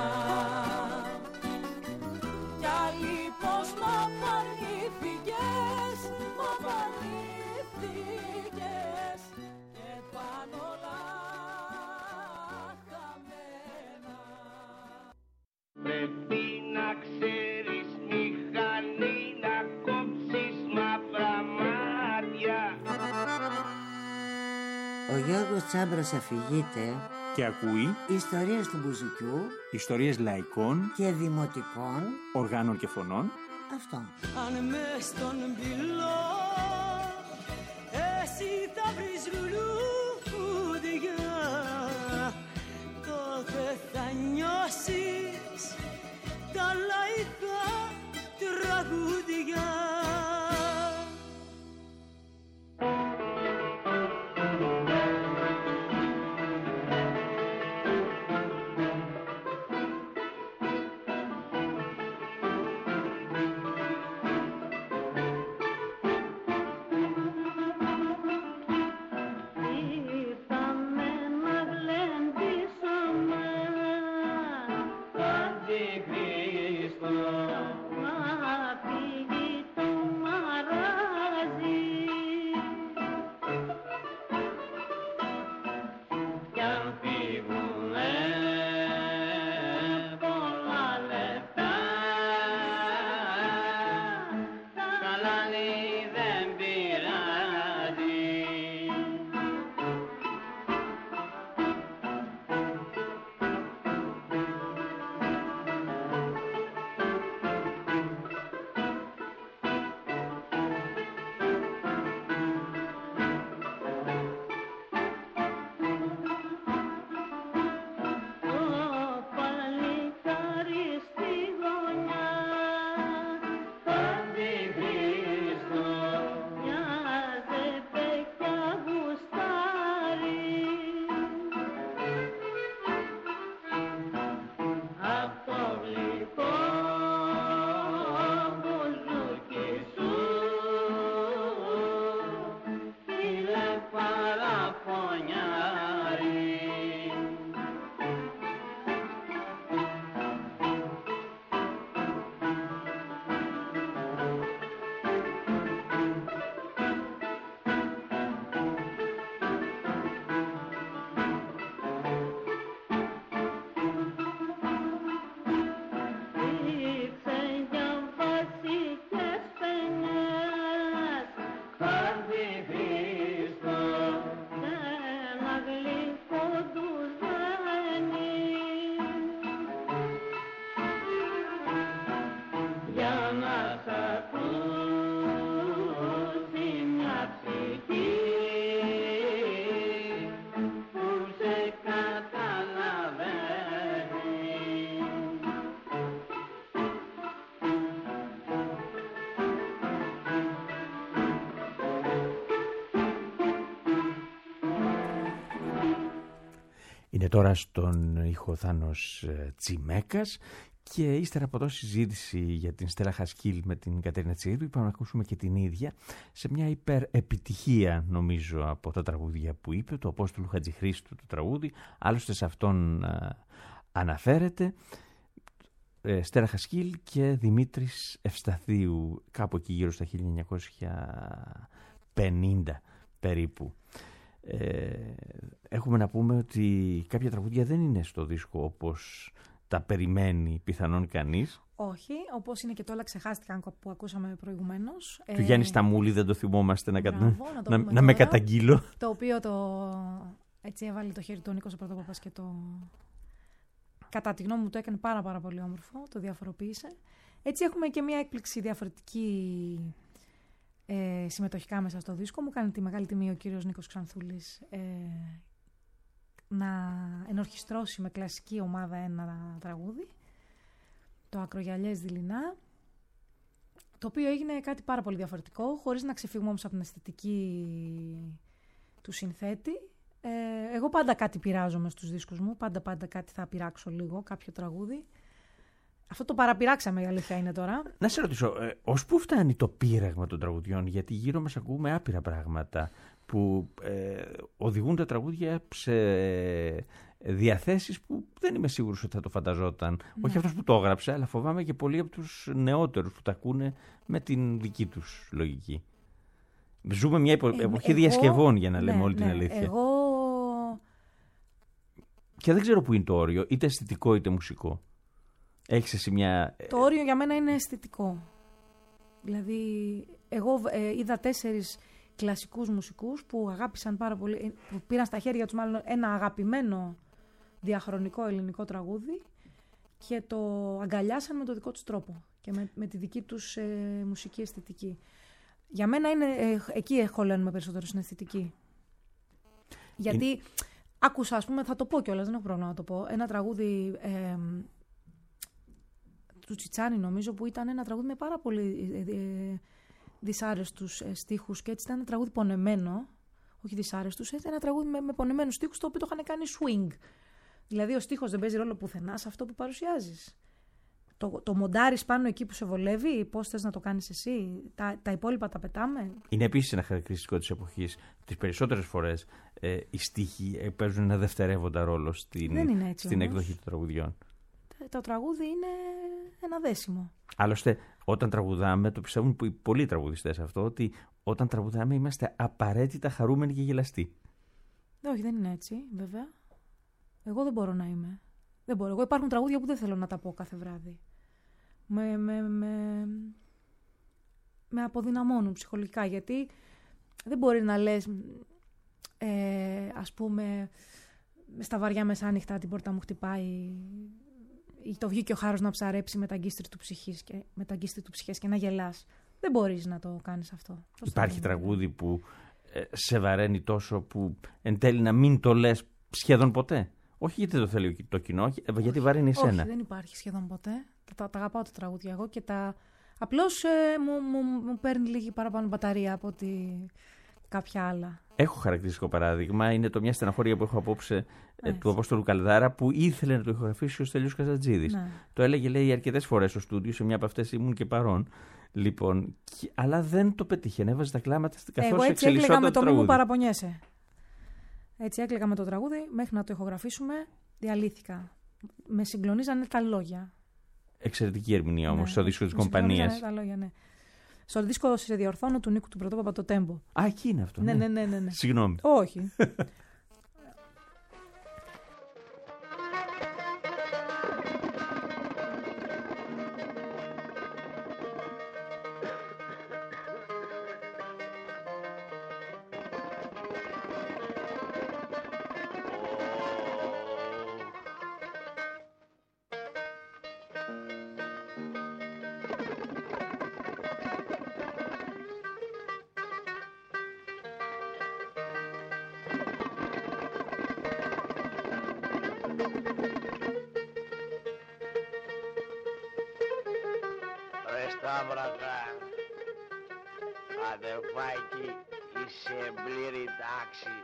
S3: κι άλλοι πως μ' απαρνήθηκες, μ' απαρνήθηκες και πάνω όλα χαμένα.
S5: Πρέπει να ξέρεις μηχανή να κόψεις μαύρα μάτια.
S1: Ο Γιώργος Τσάμπρος αφηγείται
S2: Και ακούει
S1: ιστορίες του μπουζουκιού
S2: ιστορίες λαϊκών,
S1: και δημοτικών.
S2: οργάνων και φωνών.
S1: Αυτό.
S3: Αν μες στον πυλό εσύ θα βρεις λουλούδια, τότε θα νιώσεις τα λαϊκά τραγούδια.
S6: Ήρθαμε να γλεντήσουμε
S5: Αντιχρίστο,
S6: να φύγει το μαράζι
S5: κι αν φύγουνε πολλά λεπτά, καλά λέει δεν πειράζει. φωνιάρι.
S6: Ήρθε για βασικές παινιές,
S5: Αντιχρίστο,
S6: ένα γλυκό ντουζένι.
S5: για να σ' ακούσει μια ψυχή που σε καταλαβαίνει.
S2: Είναι τώρα στον ήχο Θάνος ε, Τσιμέκας και ύστερα από τόση συζήτηση για την Στέλλα Χασκίλ με την Κατερίνα Τσιρίδου είπαμε να ακούσουμε και την ίδια σε μια υπερεπιτυχία νομίζω από τα τραγούδια που είπε, του Απόστολου Χατζηχρήστου το τραγούδι, άλλωστε σε αυτόν ε, αναφέρεται. ε, Στέλλα Χασκίλ και Δημήτρης Ευσταθίου κάπου εκεί γύρω στα χίλια εννιακόσια πενήντα περίπου. Ε, έχουμε να πούμε ότι κάποια τραγούδια δεν είναι στο δίσκο όπως τα περιμένει πιθανόν κανείς.
S4: Όχι, όπως είναι και το όλα ξεχάστηκαν που ακούσαμε προηγουμένως.
S2: Του Γιάννη Σταμούλη δεν το θυμόμαστε να,
S4: Μπράβο, να, το
S2: να,
S4: πούμε
S2: να με
S4: τώρα.
S2: καταγγείλω.
S4: Το οποίο το έτσι έβαλε το χέρι του ο Νίκος Πρωτοπαπάς και το κατά τη γνώμη μου το έκανε πάρα πάρα πολύ όμορφο, το διαφοροποίησε. Έτσι έχουμε και μια έκπληξη διαφορετική ε, συμμετοχικά μέσα στο δίσκο. Μου κάνει τη μεγάλη τιμή ο κύριος Νίκος Ξανθούλης ε, να ενορχιστρώσει με κλασική ομάδα ένα τραγούδι, το Ακρογιαλιές δειλινά, το οποίο έγινε κάτι πάρα πολύ διαφορετικό, χωρίς να ξεφύγουμε όμως από την αισθητική του συνθέτη. Ε, εγώ πάντα κάτι πειράζομαι στους δίσκους μου, πάντα πάντα κάτι θα πειράξω λίγο, κάποιο τραγούδι. Αυτό το παραπειράξαμε, η αλήθεια είναι τώρα.
S2: Να σε ρωτήσω, ε, ως πού φτάνει το πείραγμα των τραγουδιών, γιατί γύρω μας ακούμε άπειρα πράγματα που ε, οδηγούν τα τραγούδια σε διαθέσεις που δεν είμαι σίγουρος ότι θα το φανταζόταν. Ναι. Όχι αυτός που το έγραψε, αλλά φοβάμαι και πολλοί από τους νεότερους που τα ακούνε με την δική τους λογική. Ζούμε μια επο... ε, εποχή εγώ... διασκευών, για να λέμε ναι, όλη ναι, την αλήθεια.
S4: Εγώ...
S2: Και δεν ξέρω πού είναι το όριο, είτε αισθητικό είτε μουσικό. Έχεις εσύ μια...
S4: Το όριο για μένα είναι αισθητικό. Δηλαδή, εγώ ε, είδα τέσσερις κλασικούς μουσικούς που αγάπησαν πάρα πολύ, που πήραν στα χέρια τους μάλλον ένα αγαπημένο διαχρονικό ελληνικό τραγούδι και το αγκαλιάσαν με το δικό τους τρόπο και με, με τη δική τους ε, μουσική αισθητική. Για μένα είναι, ε, εκεί χωλένουμε περισσότερο στην αισθητική. Γιατί είναι... άκουσα, ας πούμε, θα το πω κιόλας, δεν έχω πρόβλημα να το πω, ένα τραγούδι ε, του Τσιτσάνη νομίζω, που ήταν ένα τραγούδι με πάρα πολύ ε, ε, δυσάρεστους ε, στίχους και έτσι ήταν ένα τραγούδι πονεμένο, όχι δυσάρεστους, ήταν ένα τραγούδι με, με πονεμένους στίχους, το οποίο το είχαν κάνει swing. Δηλαδή ο στίχος δεν παίζει ρόλο πουθενά σε αυτό που παρουσιάζεις. Το, το μοντάρεις πάνω εκεί που σε βολεύει, πώς θες να το κάνεις εσύ, τα, τα υπόλοιπα τα πετάμε.
S2: Είναι επίσης ένα χαρακτηριστικό της εποχής. Τις περισσότερες φορές ε, οι στίχοι παίζουν ένα δευτερεύοντα ρόλο στην, έτσι, στην εκδοχή των τραγουδιών.
S4: Το, το τραγούδι είναι ένα δέσιμο.
S2: Άλλωστε, όταν τραγουδάμε, το πιστεύουν πολλοί τραγουδιστές αυτό, ότι όταν τραγουδάμε είμαστε απαραίτητα χαρούμενοι και γελαστοί.
S4: Όχι, δεν είναι έτσι, βέβαια. Εγώ δεν μπορώ να είμαι. Δεν μπορώ. Εγώ υπάρχουν τραγούδια που δεν θέλω να τα πω κάθε βράδυ. Με, με, με, με αποδυναμώνουν ψυχολογικά, γιατί δεν μπορεί να λες, ε, ας πούμε, στα βαριά μεσάνυχτα την πόρτα μου χτυπάει ή το βγήκε ο χάρος να ψαρέψει με τα αγκίστρι του ψυχής και, με τα αγκίστρι του ψυχές και να γελάς. Δεν μπορείς να το κάνεις αυτό. Πώς
S2: υπάρχει τραγούδι που ε, σε βαραίνει τόσο που εν τέλει να μην το λες σχεδόν ποτέ? Όχι γιατί το θέλει το κοινό, όχι, γιατί βαρύνει εσένα.
S4: Όχι, δεν υπάρχει σχεδόν ποτέ. Τα, τα αγαπάω τα τραγούδια εγώ και τα... Απλώς ε, μου, μου, μου παίρνει λίγη παραπάνω μπαταρία από ότι κάποια άλλα.
S2: Έχω χαρακτηριστικό παράδειγμα. Είναι το μια στεναχώρια που έχω απόψε ε, του Απόστολου Καλδάρα, που ήθελε να το ηχογραφήσει ο Στέλιος Καζατζίδης. Ναι. Το έλεγε, λέει, αρκετές φορές στο στούντιο, σε μια από αυτές ήμουν και παρόν. Λοιπόν, και, αλλά δεν το πετύχε. Έβαζε τα κλάματα καθώς εξελισσόταν το τραγούδι.
S4: Εγώ έτσι έκλαιγα με το μη μου παραπονιέσαι. Έτσι έκλαιγα με το τραγούδι μέχρι να το ηχογραφήσουμε. Διαλύθηκα. Με συγκλονίζανε τα λόγια.
S2: Εξαιρετική ερμηνεία όμως,
S4: Ναι,
S2: στο δίσκο της
S4: με συγκλονίζανε
S2: κομπανίας.
S4: τα λόγια, ναι. Στο δίσκο σε διορθώνω του Νίκου του Πρωτόπαπα, το Τέμπο.
S2: Α, εκεί είναι αυτό.
S4: Ναι, ναι, ναι, ναι, ναι.
S2: Συγγνώμη.
S4: Όχι.
S7: Ρε Σταύρακα, αδερφάκι, είσαι πλήρη τάξη.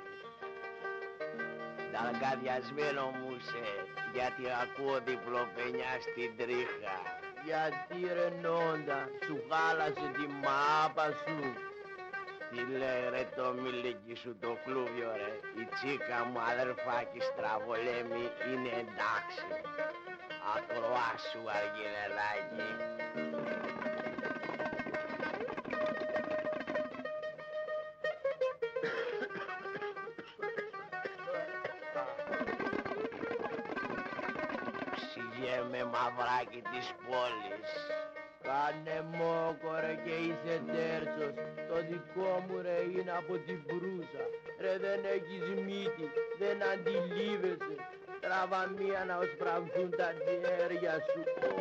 S7: Ταργαδιασμένο μου είσαι, γιατί ακούω διπλοπενιά στην τρίχα. Γιατί ρε νόντα, σου χάλασε τη μάπα σου. Τι λέει ρε το μιλίκι σου το κλούβιο ρε, η τσίκα μου αδερφάκι στραβολέμη είναι εντάξει. Ακροάσου αργυρελάκι. Ψυγέμαι μαυράκι της πόλης. Κάνε μόκορε και είσαι τέρτσος. Το δικό μου ρε είναι από την Προύσα. Ρε δεν έχεις μύτη, δεν αντιλίβεσαι. Τράβα μία να οσπραγθούν τα χέρια σου.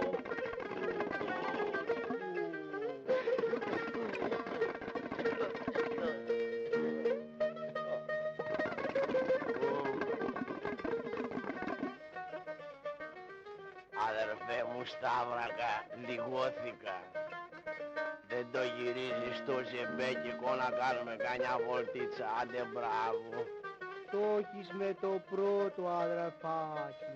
S7: Αδερφέ μου Σταύρακα, λιγώθηκα. Δεν το γυρίζεις στο ζεμπέκικο να κάνουμε κανιά βολτίτσα, άντε μπράβο. Το έχεις με το πρώτο αδερφάκι.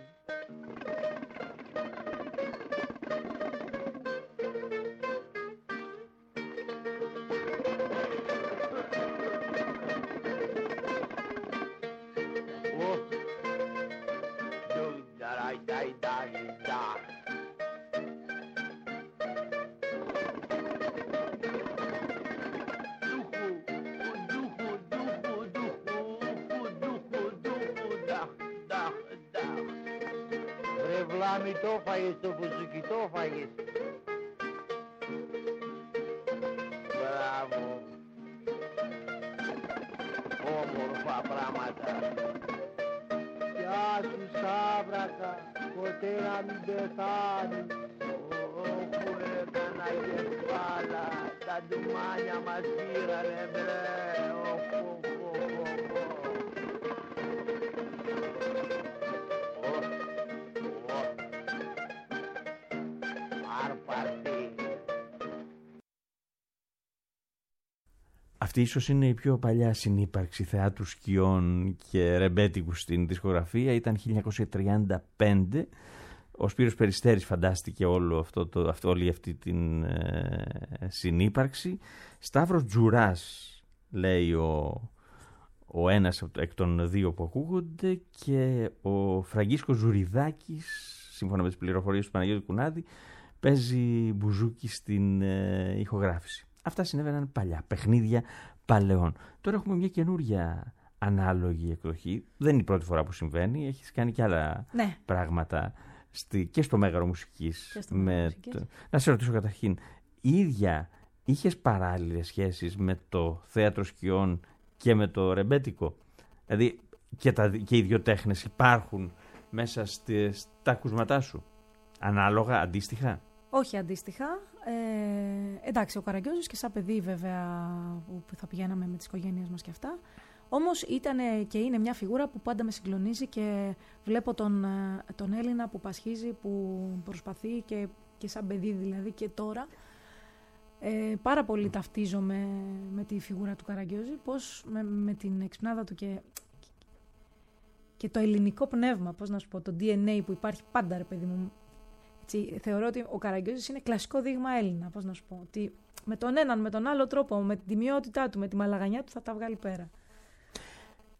S7: Βλάμι το φάγες, το φουζουκι το φάγες. Μπράβο. Όμορφα πράγματα. Γεια σου Σταύρακα, ποτέ να μην πεθάνεις. Όπου έκανα κεφάλα, τα ντουμάνια μας πήρανε μπρε.
S2: Αυτή ίσως είναι η πιο παλιά συνύπαρξη θεάτρου σκιών και ρεμπέτικου στην δισκογραφία. Ήταν χίλια εννιακόσια τριάντα πέντε. Ο Σπύρος Περιστέρης φαντάστηκε όλο αυτό το, αυτό, όλη αυτή την ε, συνύπαρξη. Σταύρος Τζουράς λέει ο, ο ένας εκ των δύο που ακούγονται, και ο Φραγκίσκος Ζουριδάκης, σύμφωνα με τις πληροφορίες του Παναγιώτη Κουνάδη, παίζει μπουζούκι στην ε, ηχογράφηση. Αυτά συνέβαιναν παλιά, παιχνίδια παλαιών. Τώρα έχουμε μια καινούρια ανάλογη εκδοχή. Δεν είναι η πρώτη φορά που συμβαίνει. Έχεις κάνει και άλλα
S4: ναι.
S2: πράγματα στη, και στο Μέγαρο Μουσικής.
S4: Και στο
S2: με
S4: Μέγαρο Μουσικής.
S2: Το... Να σε ρωτήσω καταρχήν, η ίδια είχες παράλληλες σχέσεις με το θέατρο σκιών και με το ρεμπέτικο? Δηλαδή και, τα, και οι δύο τέχνες υπάρχουν μέσα στη, στα ακουσματά σου, ανάλογα, αντίστοιχα?
S4: Όχι αντίστοιχα. Ε, εντάξει, ο Καραγκιόζης και σαν παιδί βέβαια που θα πηγαίναμε με τις οικογένειες μας και αυτά. Όμως ήταν και είναι μια φιγούρα που πάντα με συγκλονίζει και βλέπω τον, τον Έλληνα που πασχίζει, που προσπαθεί και, και σαν παιδί δηλαδή και τώρα. Ε, πάρα πολύ ταυτίζομαι με τη φιγούρα του Καραγκιόζη, πώς με, με την εξυπνάδα του και, και το ελληνικό πνεύμα, πώς να σου πω, το ντι εν έι που υπάρχει πάντα ρε παιδί μου. Έτσι, θεωρώ ότι ο Καραγκιόζης είναι κλασικό δείγμα Έλληνα, πώς να σου πω, ότι με τον έναν, με τον άλλο τρόπο, με την τιμιότητά του, με τη μαλαγανιά του θα τα βγάλει πέρα.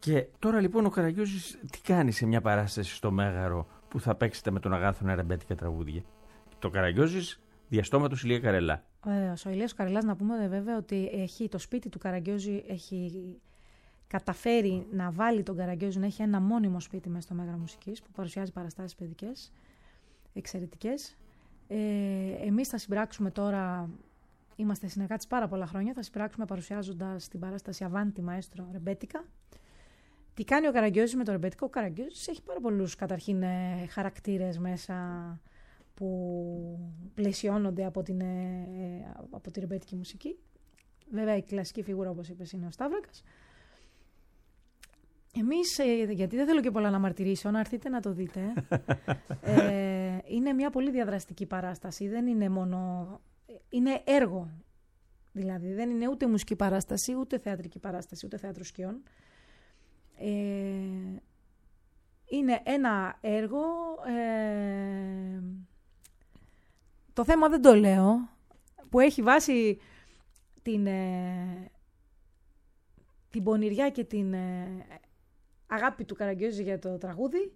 S2: Και τώρα λοιπόν ο Καραγκιόζης τι κάνει σε μια παράσταση στο Μέγαρο που θα παίξετε με τον Αγάθωνα ρεμπέτικα τραγούδια? Το Καραγκιόζης διαστόματος Ηλία Καρελά.
S4: Ωραίος. Ο Ηλίας Καρελάς, να πούμε βέβαια ότι έχει, το σπίτι του Καραγκιόζη έχει καταφέρει να βάλει τον Καραγκιόζη να έχει ένα μόνιμο σπίτι μέσα στο Μέγαρο Μουσικής που παρουσιάζει παραστάσεις παιδικές εξαιρετικές. Ε, εμείς θα συμπράξουμε τώρα, είμαστε συνεργάτες πάρα πολλά χρόνια, θα συμπράξουμε παρουσιάζοντας την παράσταση Αβάντι Μαέστρο ρεμπέτικα. Τι κάνει ο Καραγκιόζης με το ρεμπέτικο? Ο Καραγκιόζης έχει πάρα πολλούς καταρχήν ε, χαρακτήρες μέσα που πλαισιώνονται από, την, ε, από τη ρεμπέτικη μουσική. Βέβαια η κλασική φιγούρα, όπως είπες, είναι ο Σταύρακας. Εμείς, ε, γιατί δεν θέλω και πολλά να μαρτυρήσω, να έρθετε να το δείτε. ε, είναι μια πολύ διαδραστική παράσταση, δεν είναι μόνο... Είναι έργο, δηλαδή δεν είναι ούτε μουσική παράσταση, ούτε θεατρική παράσταση, ούτε θέατρο σκιών. Ε, είναι ένα έργο, ε, το θέμα δεν το λέω, που έχει βάσει την, ε, την πονηριά και την ε, αγάπη του Καραγκιόζη για το τραγούδι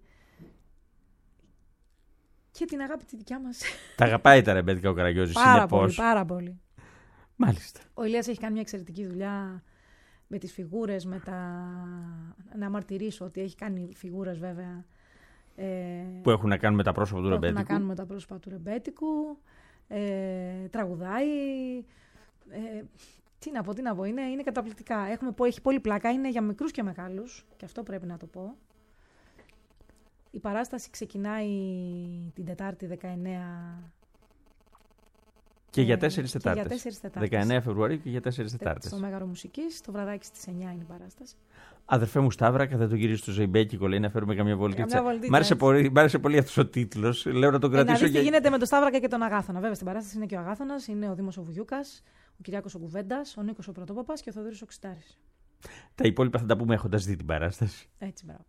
S4: και την αγάπη τη δικιά μας.
S2: Τα αγαπάει τα ρεμπέτικα ο Καραγκιόζης,
S4: πάρα
S2: συνεπώς.
S4: πολύ, πάρα πολύ.
S2: Μάλιστα.
S4: Ο Ηλίας έχει κάνει μια εξαιρετική δουλειά με τις φιγούρες, με τα... να μαρτυρήσω ότι έχει κάνει φιγούρες βέβαια. Ε...
S2: Που έχουν να κάνουν με τα πρόσωπα του
S4: που
S2: ρεμπέτικου.
S4: Έχουν να κάνουν με τα πρόσωπα του ρεμπέτικου. Ε, τραγουδάει. Ε, τι να πω, τι να πω. Είναι, είναι καταπληκτικά. Έχουμε, έχει πολύ πλάκα. Είναι για μικρούς και μεγάλους. Και αυτό πρέπει να το πω. Η παράσταση ξεκινάει την Τετάρτη δεκαεννέα.
S2: Και για
S4: ε,
S2: τέσσερις Τετάρτες.
S4: Για τέσσερις Τετάρτες.
S2: δεκαεννέα Φεβρουαρίου και για τέσσερις Τετάρτες.
S4: Στο Μέγαρο Μουσικής. Το βραδάκι στις εννιά είναι η παράσταση.
S2: Αδερφέ μου Σταύρακα, δεν τον γυρίσει στο Ζεϊμπέκικο, λέει, να φέρουμε καμιά βολτίτσα.
S4: Καμιά βολτίτσα,
S2: Μ' άρεσε
S4: έτσι.
S2: πολύ, μ' άρεσε πολύ αυτός ο τίτλος. Λέω να τον
S4: Ε, να
S2: κρατήσω.
S4: δεις τι
S2: για...
S4: γίνεται με τον Σταύρακα και τον Αγάθωνα. Βέβαια στην παράσταση είναι και ο Αγάθωνας, είναι ο Δήμος ο Βουγιούκας, ο Κυριάκος ο Κουβέντας, ο Νίκος ο Πρωτόπαπας και ο Θοδωρής ο Ξητάρης.
S2: Τα υπόλοιπα θα τα πούμε έχοντας δει την παράσταση.
S4: Έτσι, μπράβο.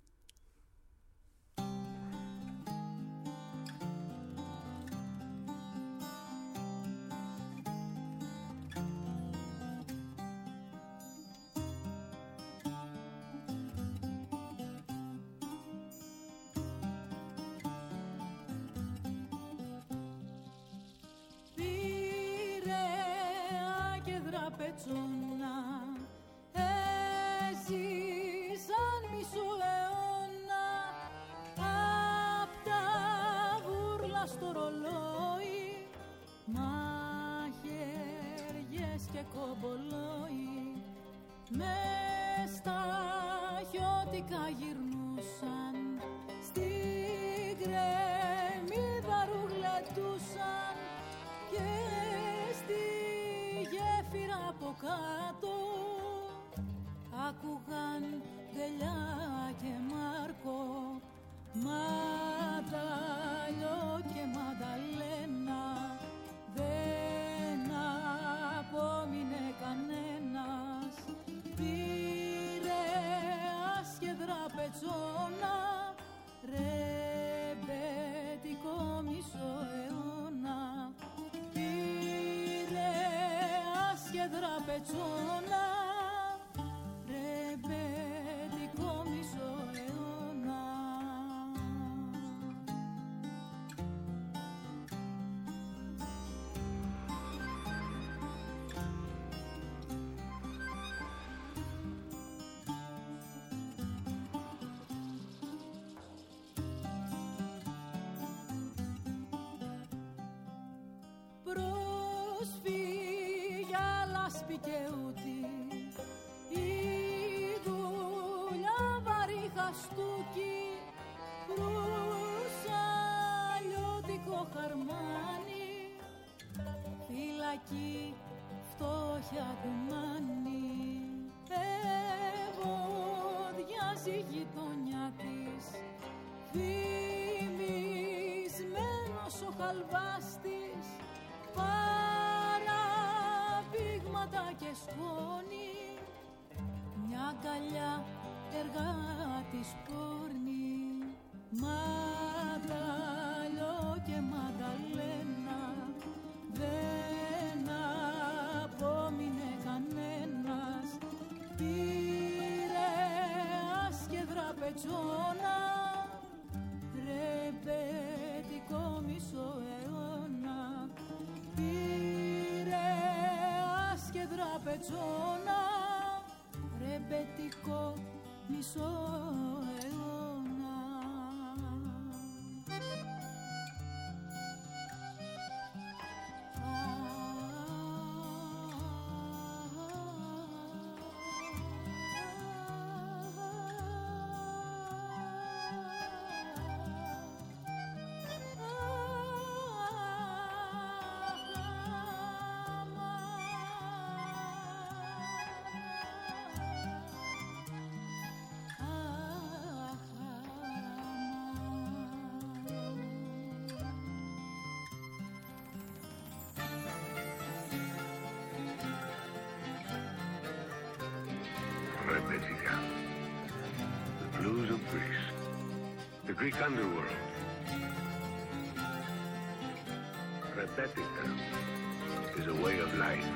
S3: Πετσόνα, έζησαν μισό αιώνα απ' τα βούρλα στο ρολόι, μαχαιριές και κομπολόι μες στα χιώτικα γυρνούσαν, στην κρεμμύδα ρουγλετούσαν και στη γέφυρα από κάτω άκουγαν Γελιά και Μάρκο, Μανταλιό και Μανταλένα, δεν απόμεινε κανένας. Πειραιάς και Δραπετσόνα, ρεμπέτικο μισό αιώνα. Πειραιάς και Δραπετσόνα, ρεμπέτικο μισό αιώνα. Προσφύγια λάσπη και ούτη, η δουλειά βαρύ χαστούκι, ρουσαλιώτικο χαρμάνι, φυλακή φτώχεια κουμάνι, ευωδιάζει η γειτονιά της, φημισμένος ο χαλβάς της, παραπήγματα και σκόνη, μια αγκαλιά εργάτης πόρνη, Μανταλιό και Μανταλένα, δεν απόμεινε κανένας. Πειραιάς πετσόνα, ρεμπέτικο μισό αιώνα. Πειραιάς και δραπετσόνα, ρεμπέτικο μισό αιώνα.
S8: Rebetika, the blues of Greece, the Greek underworld. Rebetika is a way of life.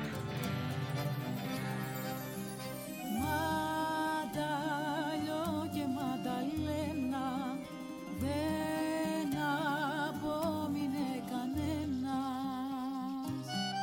S3: Μανταλιό και μανταλένα, δεν απόμεινε κανένας.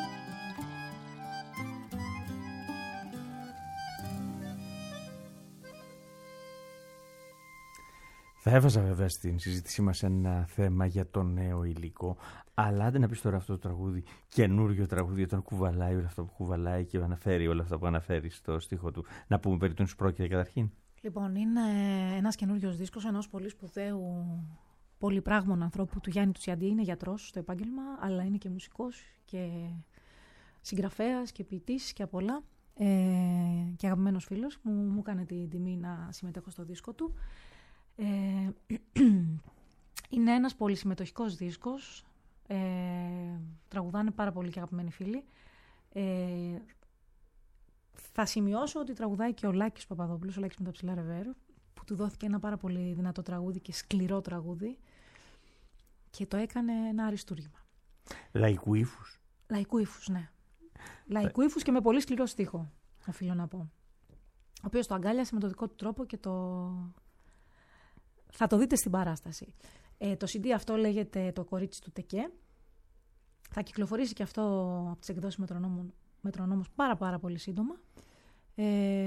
S2: Θα έβαζα βέβαια στην συζήτησή μας ένα θέμα για το νέο υλικό, αλλά άντε να πεις τώρα αυτό το τραγούδι, καινούριο τραγούδι, όταν κουβαλάει όλα αυτά που κουβαλάει και αναφέρει όλα αυτά που αναφέρει στο στίχο του, να πούμε περί τίνος πρόκειται καταρχήν.
S4: Λοιπόν, είναι ένας καινούριος δίσκος ενός πολύ σπουδαίου πολυπράγμων ανθρώπου, του Γιάννη Τουσιαντή. Είναι γιατρός στο επάγγελμα, αλλά είναι και μουσικός και συγγραφέας και ποιητής και απ' όλα. Ε, και αγαπημένος φίλος μου, μου έκανε την τιμή να συμμετέχω στο δίσκο του. Ε, είναι ένας πολύ συμμετοχικός δίσκος. Ε, τραγουδάνε πάρα πολύ και αγαπημένοι φίλοι. Ε, θα σημειώσω ότι τραγουδάει και ο Λάκης Παπαδόπουλος, ο Λάκης με τα ψηλά ρεβέρ, που του δόθηκε ένα πάρα πολύ δυνατό τραγούδι και σκληρό τραγούδι και το έκανε ένα αριστούργημα.
S2: Λαϊκού ύφους.
S4: Λαϊκού ύφους, ναι. Λαϊκού ύφους και με πολύ σκληρό στίχο, οφείλω να πω. Ο οποίος το αγκάλιασε με το δικό του τρόπο και το... θα το δείτε στην παράσταση. Ε, το σι ντι αυτό λέγεται «Το κορίτσι του Τεκέ». Θα κυκλοφορήσει και αυτό από τις εκδόσεις Μετρονόμου, Μετρονόμους πάρα πάρα πολύ σύντομα. Ε,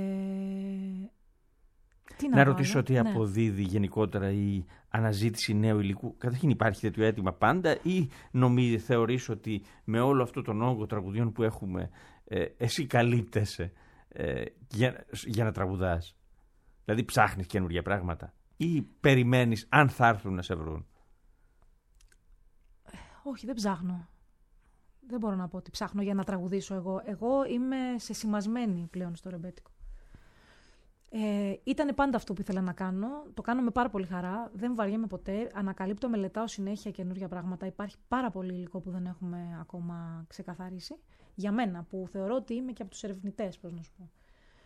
S4: τι να
S2: να
S4: πω,
S2: ρωτήσω τι
S4: ναι.
S2: αποδίδει γενικότερα η αναζήτηση νέου υλικού. Καταρχήν υπάρχει τέτοιο αίτημα πάντα ή νομίζει, θεωρείς ότι με όλο αυτό τον όγκο τραγουδιών που έχουμε ε, εσύ καλύπτεσαι ε, για, για να τραγουδάς? Δηλαδή ψάχνεις καινούργια πράγματα ή περιμένεις αν θα έρθουν να σε βρουν?
S4: Όχι, δεν ψάχνω. Δεν μπορώ να πω ότι ψάχνω για να τραγουδήσω εγώ. Εγώ είμαι σεσημασμένη πλέον στο ρεμπέτικο. Ε, ήταν πάντα αυτό που ήθελα να κάνω. Το κάνω με πάρα πολύ χαρά. Δεν βαριέμαι ποτέ. Ανακαλύπτω, μελετάω συνέχεια καινούργια πράγματα. Υπάρχει πάρα πολύ υλικό που δεν έχουμε ακόμα ξεκαθαρίσει. Για μένα, που θεωρώ ότι είμαι και από τους ερευνητές, πώς να σου πω.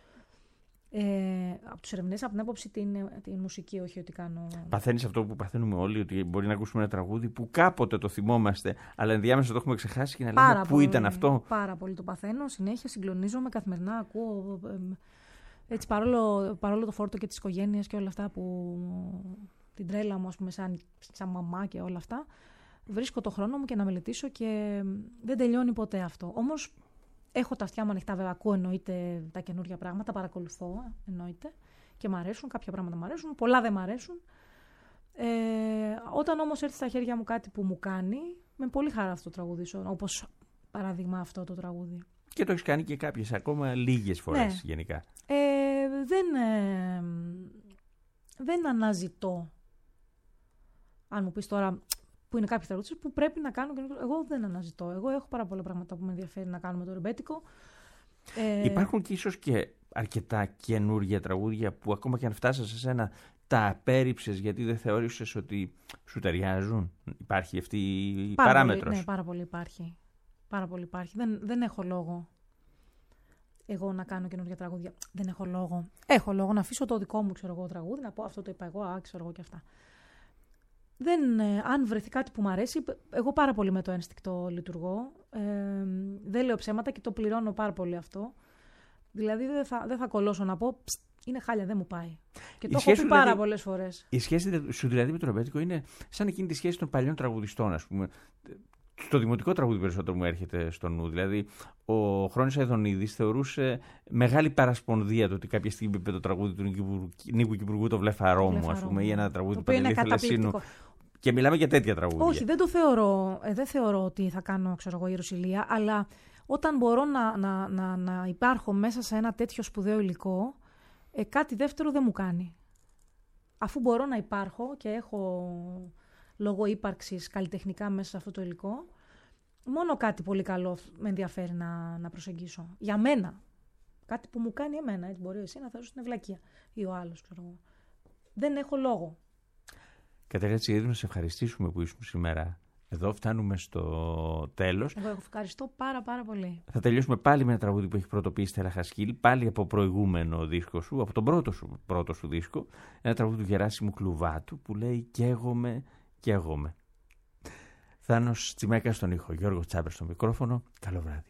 S4: Ε, από τους ερευνητές, από την άποψη την, την μουσική, όχι ότι κάνω.
S2: Παθαίνεις αυτό που παθαίνουμε όλοι, ότι μπορεί να ακούσουμε ένα τραγούδι που κάποτε το θυμόμαστε, αλλά ενδιάμεσα το έχουμε ξεχάσει και να λέμε πάρα πού
S4: πολύ,
S2: ήταν αυτό.
S4: Πάρα πολύ το παθαίνω. Συνέχεια συγκλονίζομαι καθημερινά. Ακούω. Ε, Έτσι, παρόλο, παρόλο το φόρτο και της οικογένειας και όλα αυτά που την τρέλα μου, ας πούμε, σαν, σαν μαμά και όλα αυτά, βρίσκω το χρόνο μου και να μελετήσω και δεν τελειώνει ποτέ αυτό. Όμως έχω τα αυτιά μου ανοιχτά, βέβαια, ακούω εννοείται τα καινούργια πράγματα, παρακολουθώ εννοείται και μ' αρέσουν, κάποια πράγματα μ' αρέσουν, πολλά δεν μ' αρέσουν. Ε, όταν όμως έρθει στα χέρια μου κάτι που μου κάνει, με πολύ χαρά αυτό το τραγουδήσω, όπως παράδειγμα αυτό το τραγούδι.
S2: Και το έχεις κάνει και κάποιες ακόμα λίγες φορές,
S4: ναι.
S2: γενικά.
S4: Ε, δεν, ε, δεν αναζητώ. Αν μου πεις τώρα που είναι κάποιες τραγούδες που πρέπει να κάνω, εγώ δεν αναζητώ. Εγώ έχω πάρα πολλά πράγματα που με ενδιαφέρει να κάνω με το ρεμπέτικο. Ε,
S2: Υπάρχουν και ίσως και αρκετά καινούργια τραγούδια που ακόμα και αν φτάσαν σε σένα τα απέρριψες γιατί δεν θεώρησες ότι σου ταιριάζουν. Υπάρχει αυτή η
S4: πάρα
S2: παράμετρος.
S4: Πολύ, ναι, πάρα πολύ υπάρχει. Πάρα πολύ υπάρχει. Δεν, δεν έχω λόγο εγώ να κάνω καινούργια τραγούδια. Δεν έχω λόγο. Έχω λόγο να αφήσω το δικό μου, ξέρω εγώ, τραγούδι, να πω αυτό το είπα εγώ, α, ξέρω εγώ και αυτά. Δεν, ε, αν βρεθεί κάτι που μου αρέσει, εγώ πάρα πολύ με το ένστικτο λειτουργώ. Ε, δεν λέω ψέματα και το πληρώνω πάρα πολύ αυτό. Δηλαδή δεν θα, δεν θα κολλώσω να πω, είναι χάλια, δεν μου πάει. Και
S2: Η
S4: το έχω
S2: σχέση
S4: πει
S2: σου,
S4: πάρα
S2: δηλαδή,
S4: πολλές φορές.
S2: Η σχέση σου δηλαδή με το ρεμπέτικο είναι σαν εκείνη τη σχέση των παλιών τραγουδιστών, ας πούμε. Στο δημοτικό τραγούδι περισσότερο μου έρχεται στο νου. Δηλαδή, ο Χρόνης Αηδονίδης θεωρούσε μεγάλη παρασπονδία το ότι κάποια στιγμή είπε το τραγούδι του Νίκου Κυπουργού, το Βλεφαρό μου, ας πούμε, ή ένα τραγούδι του Παντελή Θελεσσίνου. Και μιλάμε για τέτοια τραγούδια.
S4: Όχι, δεν το θεωρώ, ε, δεν θεωρώ ότι θα κάνω, ξέρω εγώ, ιεροσυλία, αλλά όταν μπορώ να, να, να, να υπάρχω μέσα σε ένα τέτοιο σπουδαίο υλικό, ε, κάτι δεύτερο δεν μου κάνει. Αφού μπορώ να υπάρχω και έχω λόγω ύπαρξης καλλιτεχνικά μέσα σε αυτό το υλικό, μόνο κάτι πολύ καλό με ενδιαφέρει να, να προσεγγίσω. Για μένα. Κάτι που μου κάνει εμένα. Έτσι μπορεί εσύ να θεωρείς την ευλακία ή ο άλλος, ξέρω εγώ. Δεν έχω λόγο.
S2: Κατερίνα Τσιίδου, να σε ευχαριστήσουμε που ήσουν σήμερα εδώ. Φτάνουμε στο τέλος.
S4: Εγώ ευχαριστώ πάρα πάρα πολύ.
S2: Θα τελειώσουμε πάλι με ένα τραγούδι που έχει πρωτοποιήσει η Στέλλα Χασκίλη, πάλι από προηγούμενο δίσκο σου, από τον πρώτο σου, πρώτο σου δίσκο. Ένα τραγούδι του Γεράσιμου Κλουβάτου που λέει «Καίγομαι, καίγομαι». Θάνος Τσιμέκας στον ήχο, Γιώργος Τσάμπερ στο μικρόφωνο. Καλό βράδυ.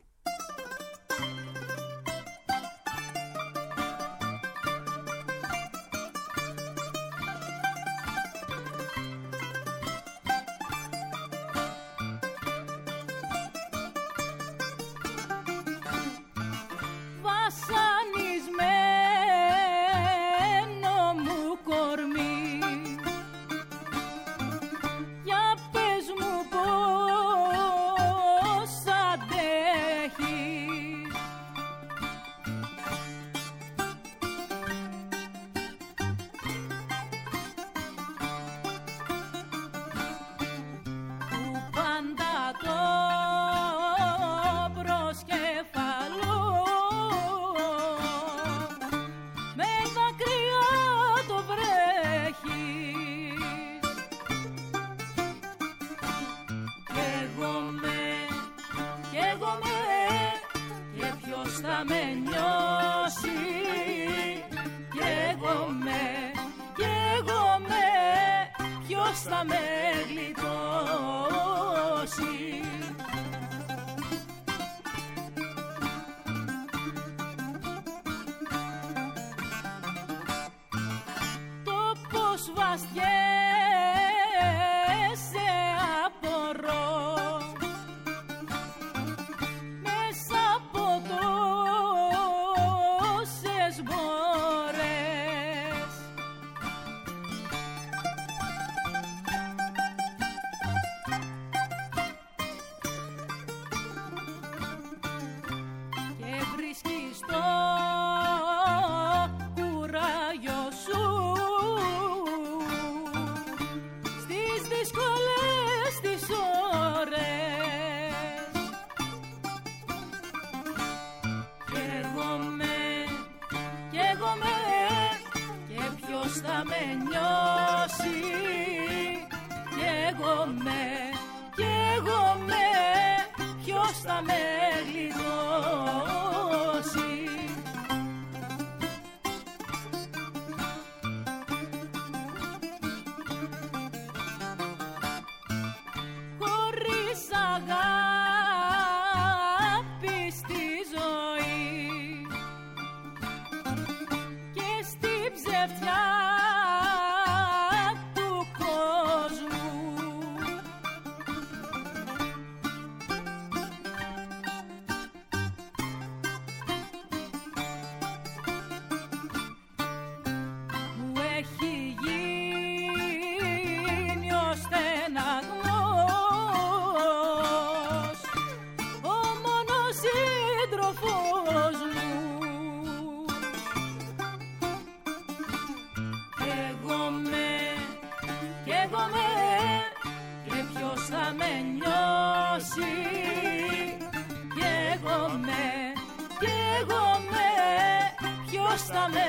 S3: Ποιος θα με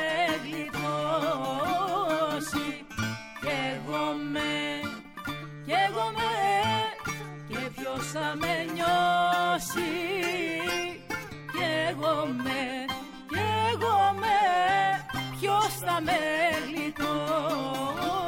S3: γλιτώσει? Καίγομαι, καίγομαι και ποιος θα με νιώσει? Καίγομαι, καίγομαι, ποιος θα με γλιτώσει?